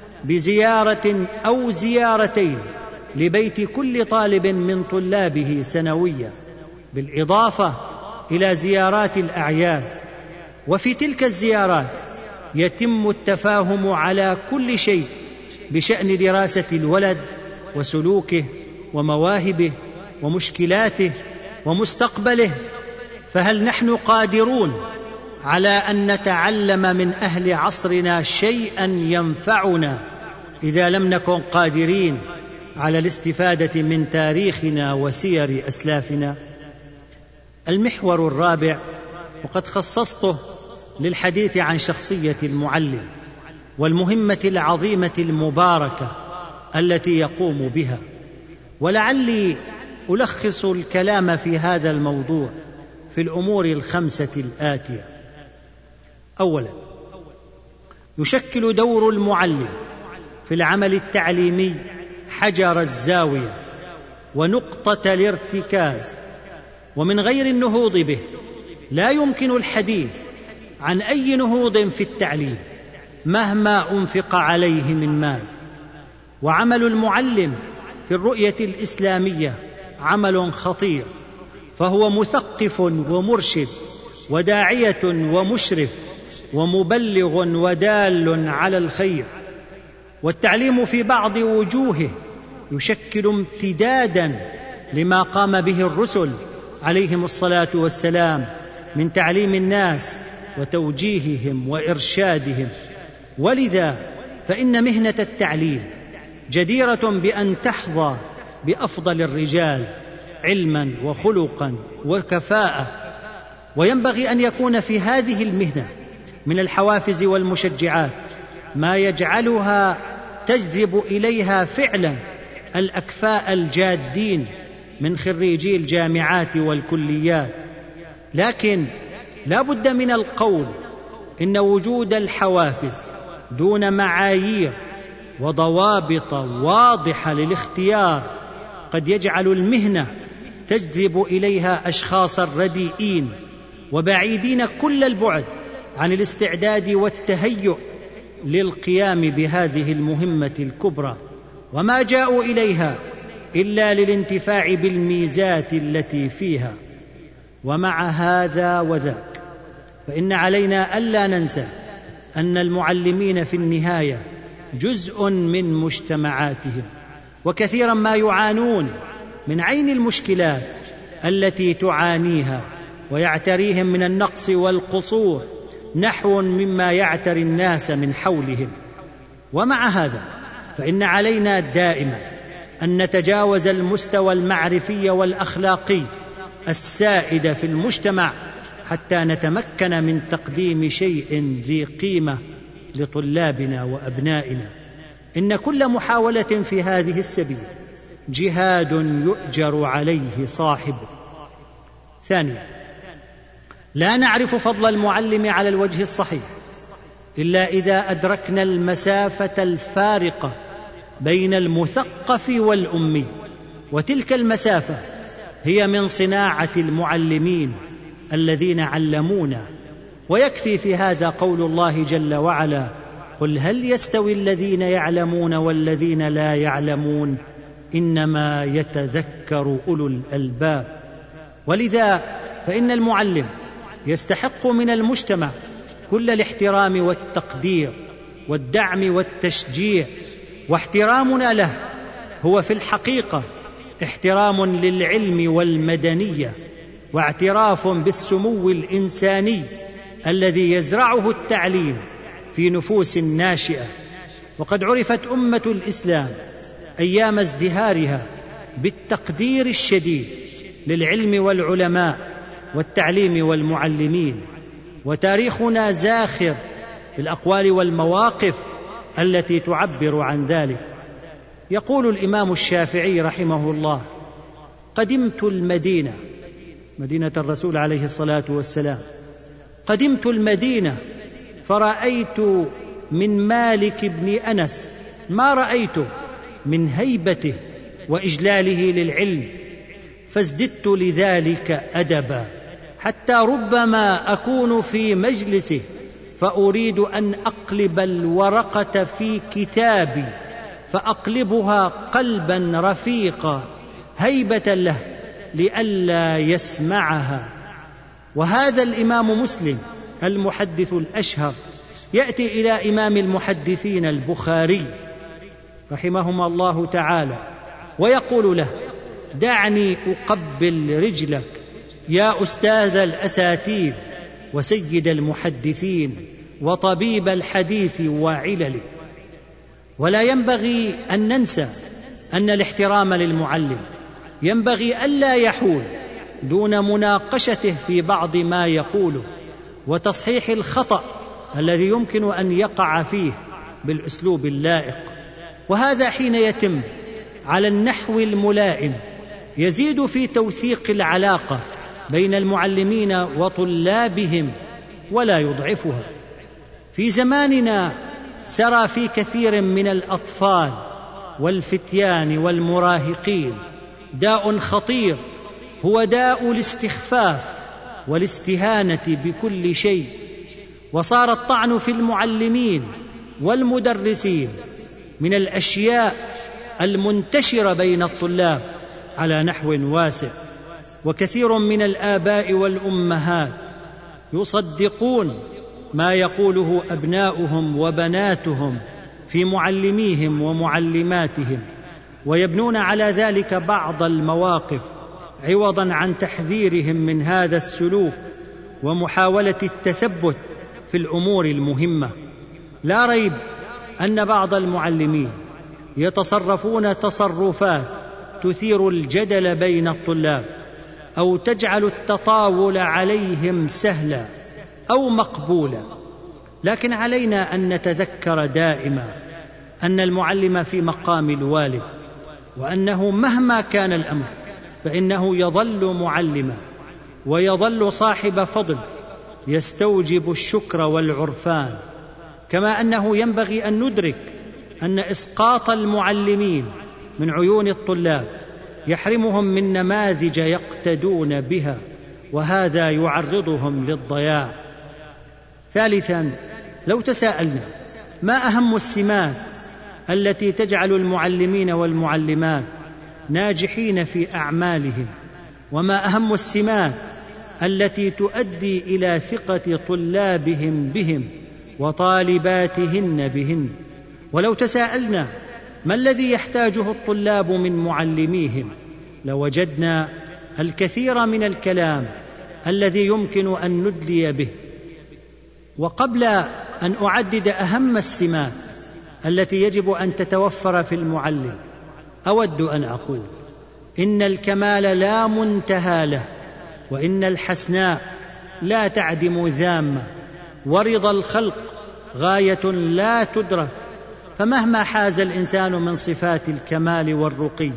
بزيارة أو زيارتين لبيت كل طالب من طلابه سنويا، بالإضافة إلى زيارات الأعياد. وفي تلك الزيارات يتم التفاهم على كل شيء بشأن دراسة الولد وسلوكه ومواهبه ومشكلاته ومستقبله، فهل نحن قادرون على أن نتعلم من أهل عصرنا شيئا ينفعنا إذا لم نكن قادرين على الاستفادة من تاريخنا وسير أسلافنا؟ المحور الرابع، وقد خصصته للحديث عن شخصية المعلم والمهمة العظيمة المباركة التي يقوم بها، ولعلي ألخص الكلام في هذا الموضوع في الأمور الخمسة الآتية. أولا، يشكل دور المعلم في العمل التعليمي حجر الزاوية ونقطة الارتكاز، ومن غير النهوض به لا يمكن الحديث عن أي نهوض في التعليم مهما أنفق عليه من مال. وعمل المعلم في الرؤية الإسلامية عمل خطير، فهو مثقف ومرشد وداعية ومشرف ومبلغ ودال على الخير. والتعليم في بعض وجوهه يشكل امتدادا لما قام به الرسل عليهم الصلاة والسلام من تعليم الناس وتوجيههم وإرشادهم. ولذا فإن مهنة التعليم جديرة بأن تحظى بأفضل الرجال علما وخلقا وكفاءة، وينبغي أن يكون في هذه المهنة من الحوافز والمشجعات ما يجعلها تجذب إليها فعلا الأكفاء الجادين من خريجي الجامعات والكليات. لكن لا بد من القول إن وجود الحوافز دون معايير وضوابط واضحة للاختيار قد يجعل المهنة تجذب إليها أشخاصا رديئين وبعيدين كل البعد عن الاستعداد والتهيؤ للقيام بهذه المهمة الكبرى، وما جاءوا إليها إلا للانتفاع بالميزات التي فيها. ومع هذا وذاك فإن علينا ألا ننسى أن المعلمين في النهاية جزء من مجتمعاتهم، وكثيرا ما يعانون من عين المشكلات التي تعانيها ويعتريهم من النقص والقصور نحو مما يعتري الناس من حولهم. ومع هذا فإن علينا دائما أن نتجاوز المستوى المعرفي والأخلاقي السائد في المجتمع حتى نتمكن من تقديم شيء ذي قيمة لطلابنا وأبنائنا. إن كل محاولة في هذه السبيل جهاد يؤجر عليه صاحبه. ثانيا، لا نعرف فضل المعلم على الوجه الصحيح إلا إذا أدركنا المسافة الفارقة بين المثقف والأمي، وتلك المسافة هي من صناعة المعلمين الذين علمونا. ويكفي في هذا قول الله جل وعلا: قل هل يستوي الذين يعلمون والذين لا يعلمون إنما يتذكر أولو الألباب. ولذا فإن المعلم يستحق من المجتمع كل الاحترام والتقدير والدعم والتشجيع، واحترامنا له هو في الحقيقة احترام للعلم والمدنية، واعتراف بالسمو الإنساني الذي يزرعه التعليم في نفوس ناشئة. وقد عرفت أمة الإسلام أيام ازدهارها بالتقدير الشديد للعلم والعلماء والتعليم والمعلمين، وتاريخنا زاخر بالأقوال والمواقف التي تعبر عن ذلك. يقول الإمام الشافعي رحمه الله: قدمت المدينة، مدينة الرسول عليه الصلاة والسلام، قدمت المدينة فرأيت من مالك بن أنس ما رأيته من هيبته وإجلاله للعلم، فازددت لذلك أدبا، حتى ربما أكون في مجلسه فأريد أن أقلب الورقة في كتابي فأقلبها قلبا رفيقا هيبة له لئلا يسمعها. وهذا الإمام مسلم المحدث الأشهر يأتي إلى إمام المحدثين البخاري رحمهما الله تعالى ويقول له: دعني أقبل رجلك يا أستاذ الأساتيذ وسيد المحدثين وطبيب الحديث وعلله. ولا ينبغي أن ننسى أن الاحترام للمعلم ينبغي ألا يحول دون مناقشته في بعض ما يقوله وتصحيح الخطأ الذي يمكن أن يقع فيه بالأسلوب اللائق، وهذا حين يتم على النحو الملائم يزيد في توثيق العلاقة بين المعلمين وطلابهم ولا يضعفها. في زماننا سرى في كثير من الأطفال والفتيان والمراهقين داء خطير، هو داء الاستخفاف والاستهانة بكل شيء، وصار الطعن في المعلمين والمدرسين من الأشياء المنتشرة بين الطلاب على نحو واسع. وكثير من الآباء والأمهات يصدقون ما يقوله أبناؤهم وبناتهم في معلميهم ومعلماتهم، ويبنون على ذلك بعض المواقف عوضا عن تحذيرهم من هذا السلوك ومحاولة التثبت في الأمور المهمة. لا ريب أن بعض المعلمين يتصرفون تصرفات تثير الجدل بين الطلاب أو تجعل التطاول عليهم سهلا أو مقبولا، لكن علينا أن نتذكر دائما أن المعلم في مقام الوالد، وأنه مهما كان الأمر فإنه يظل معلما ويظل صاحب فضل يستوجب الشكر والعرفان. كما أنه ينبغي أن ندرك أن إسقاط المعلمين من عيون الطلاب يحرمهم من نماذج يقتدون بها، وهذا يعرضهم للضياع. ثالثا، لو تساءلنا ما أهم السمات التي تجعل المعلمين والمعلمات ناجحين في أعمالهم، وما أهم السمات التي تؤدي إلى ثقة طلابهم بهم وطالباتهن بهن، ولو تساءلنا ما الذي يحتاجه الطلاب من معلميهم لوجدنا الكثير من الكلام الذي يمكن أن ندلي به. وقبل أن أعدد أهم السمات التي يجب أن تتوفر في المعلم، أود أن أقول إن الكمال لا منتهى له، وإن الحسناء لا تعدم ذامة، ورضا الخلق غاية لا تدرك. فمهما حاز الإنسان من صفات الكمال والرقي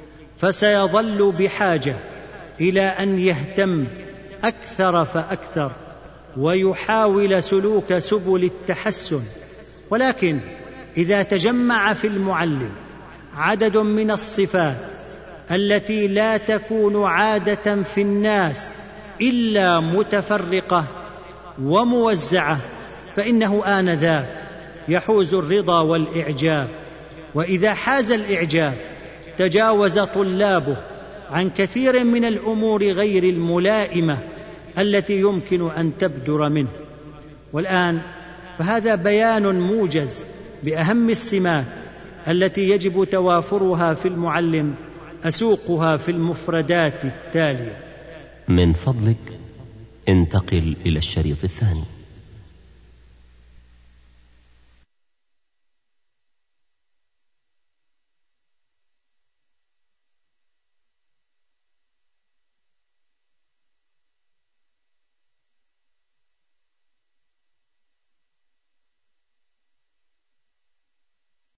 فسيظل بحاجة إلى أن يهتم أكثر فأكثر ويحاول سلوك سبل التحسن. ولكن إذا تجمع في المعلم عدد من الصفات التي لا تكون عادة في الناس إلا متفرقة وموزعة، فإنه آنذاك يحوز الرضا والإعجاب. وإذا حاز الإعجاب تجاوز طلابه عن كثير من الأمور غير الملائمة التي يمكن أن تبدر منه. والآن فهذا بيان موجز بأهم السمات التي يجب توافرها في المعلم، أسوقها في المفردات التالية. من فضلك انتقل إلى الشريط الثاني.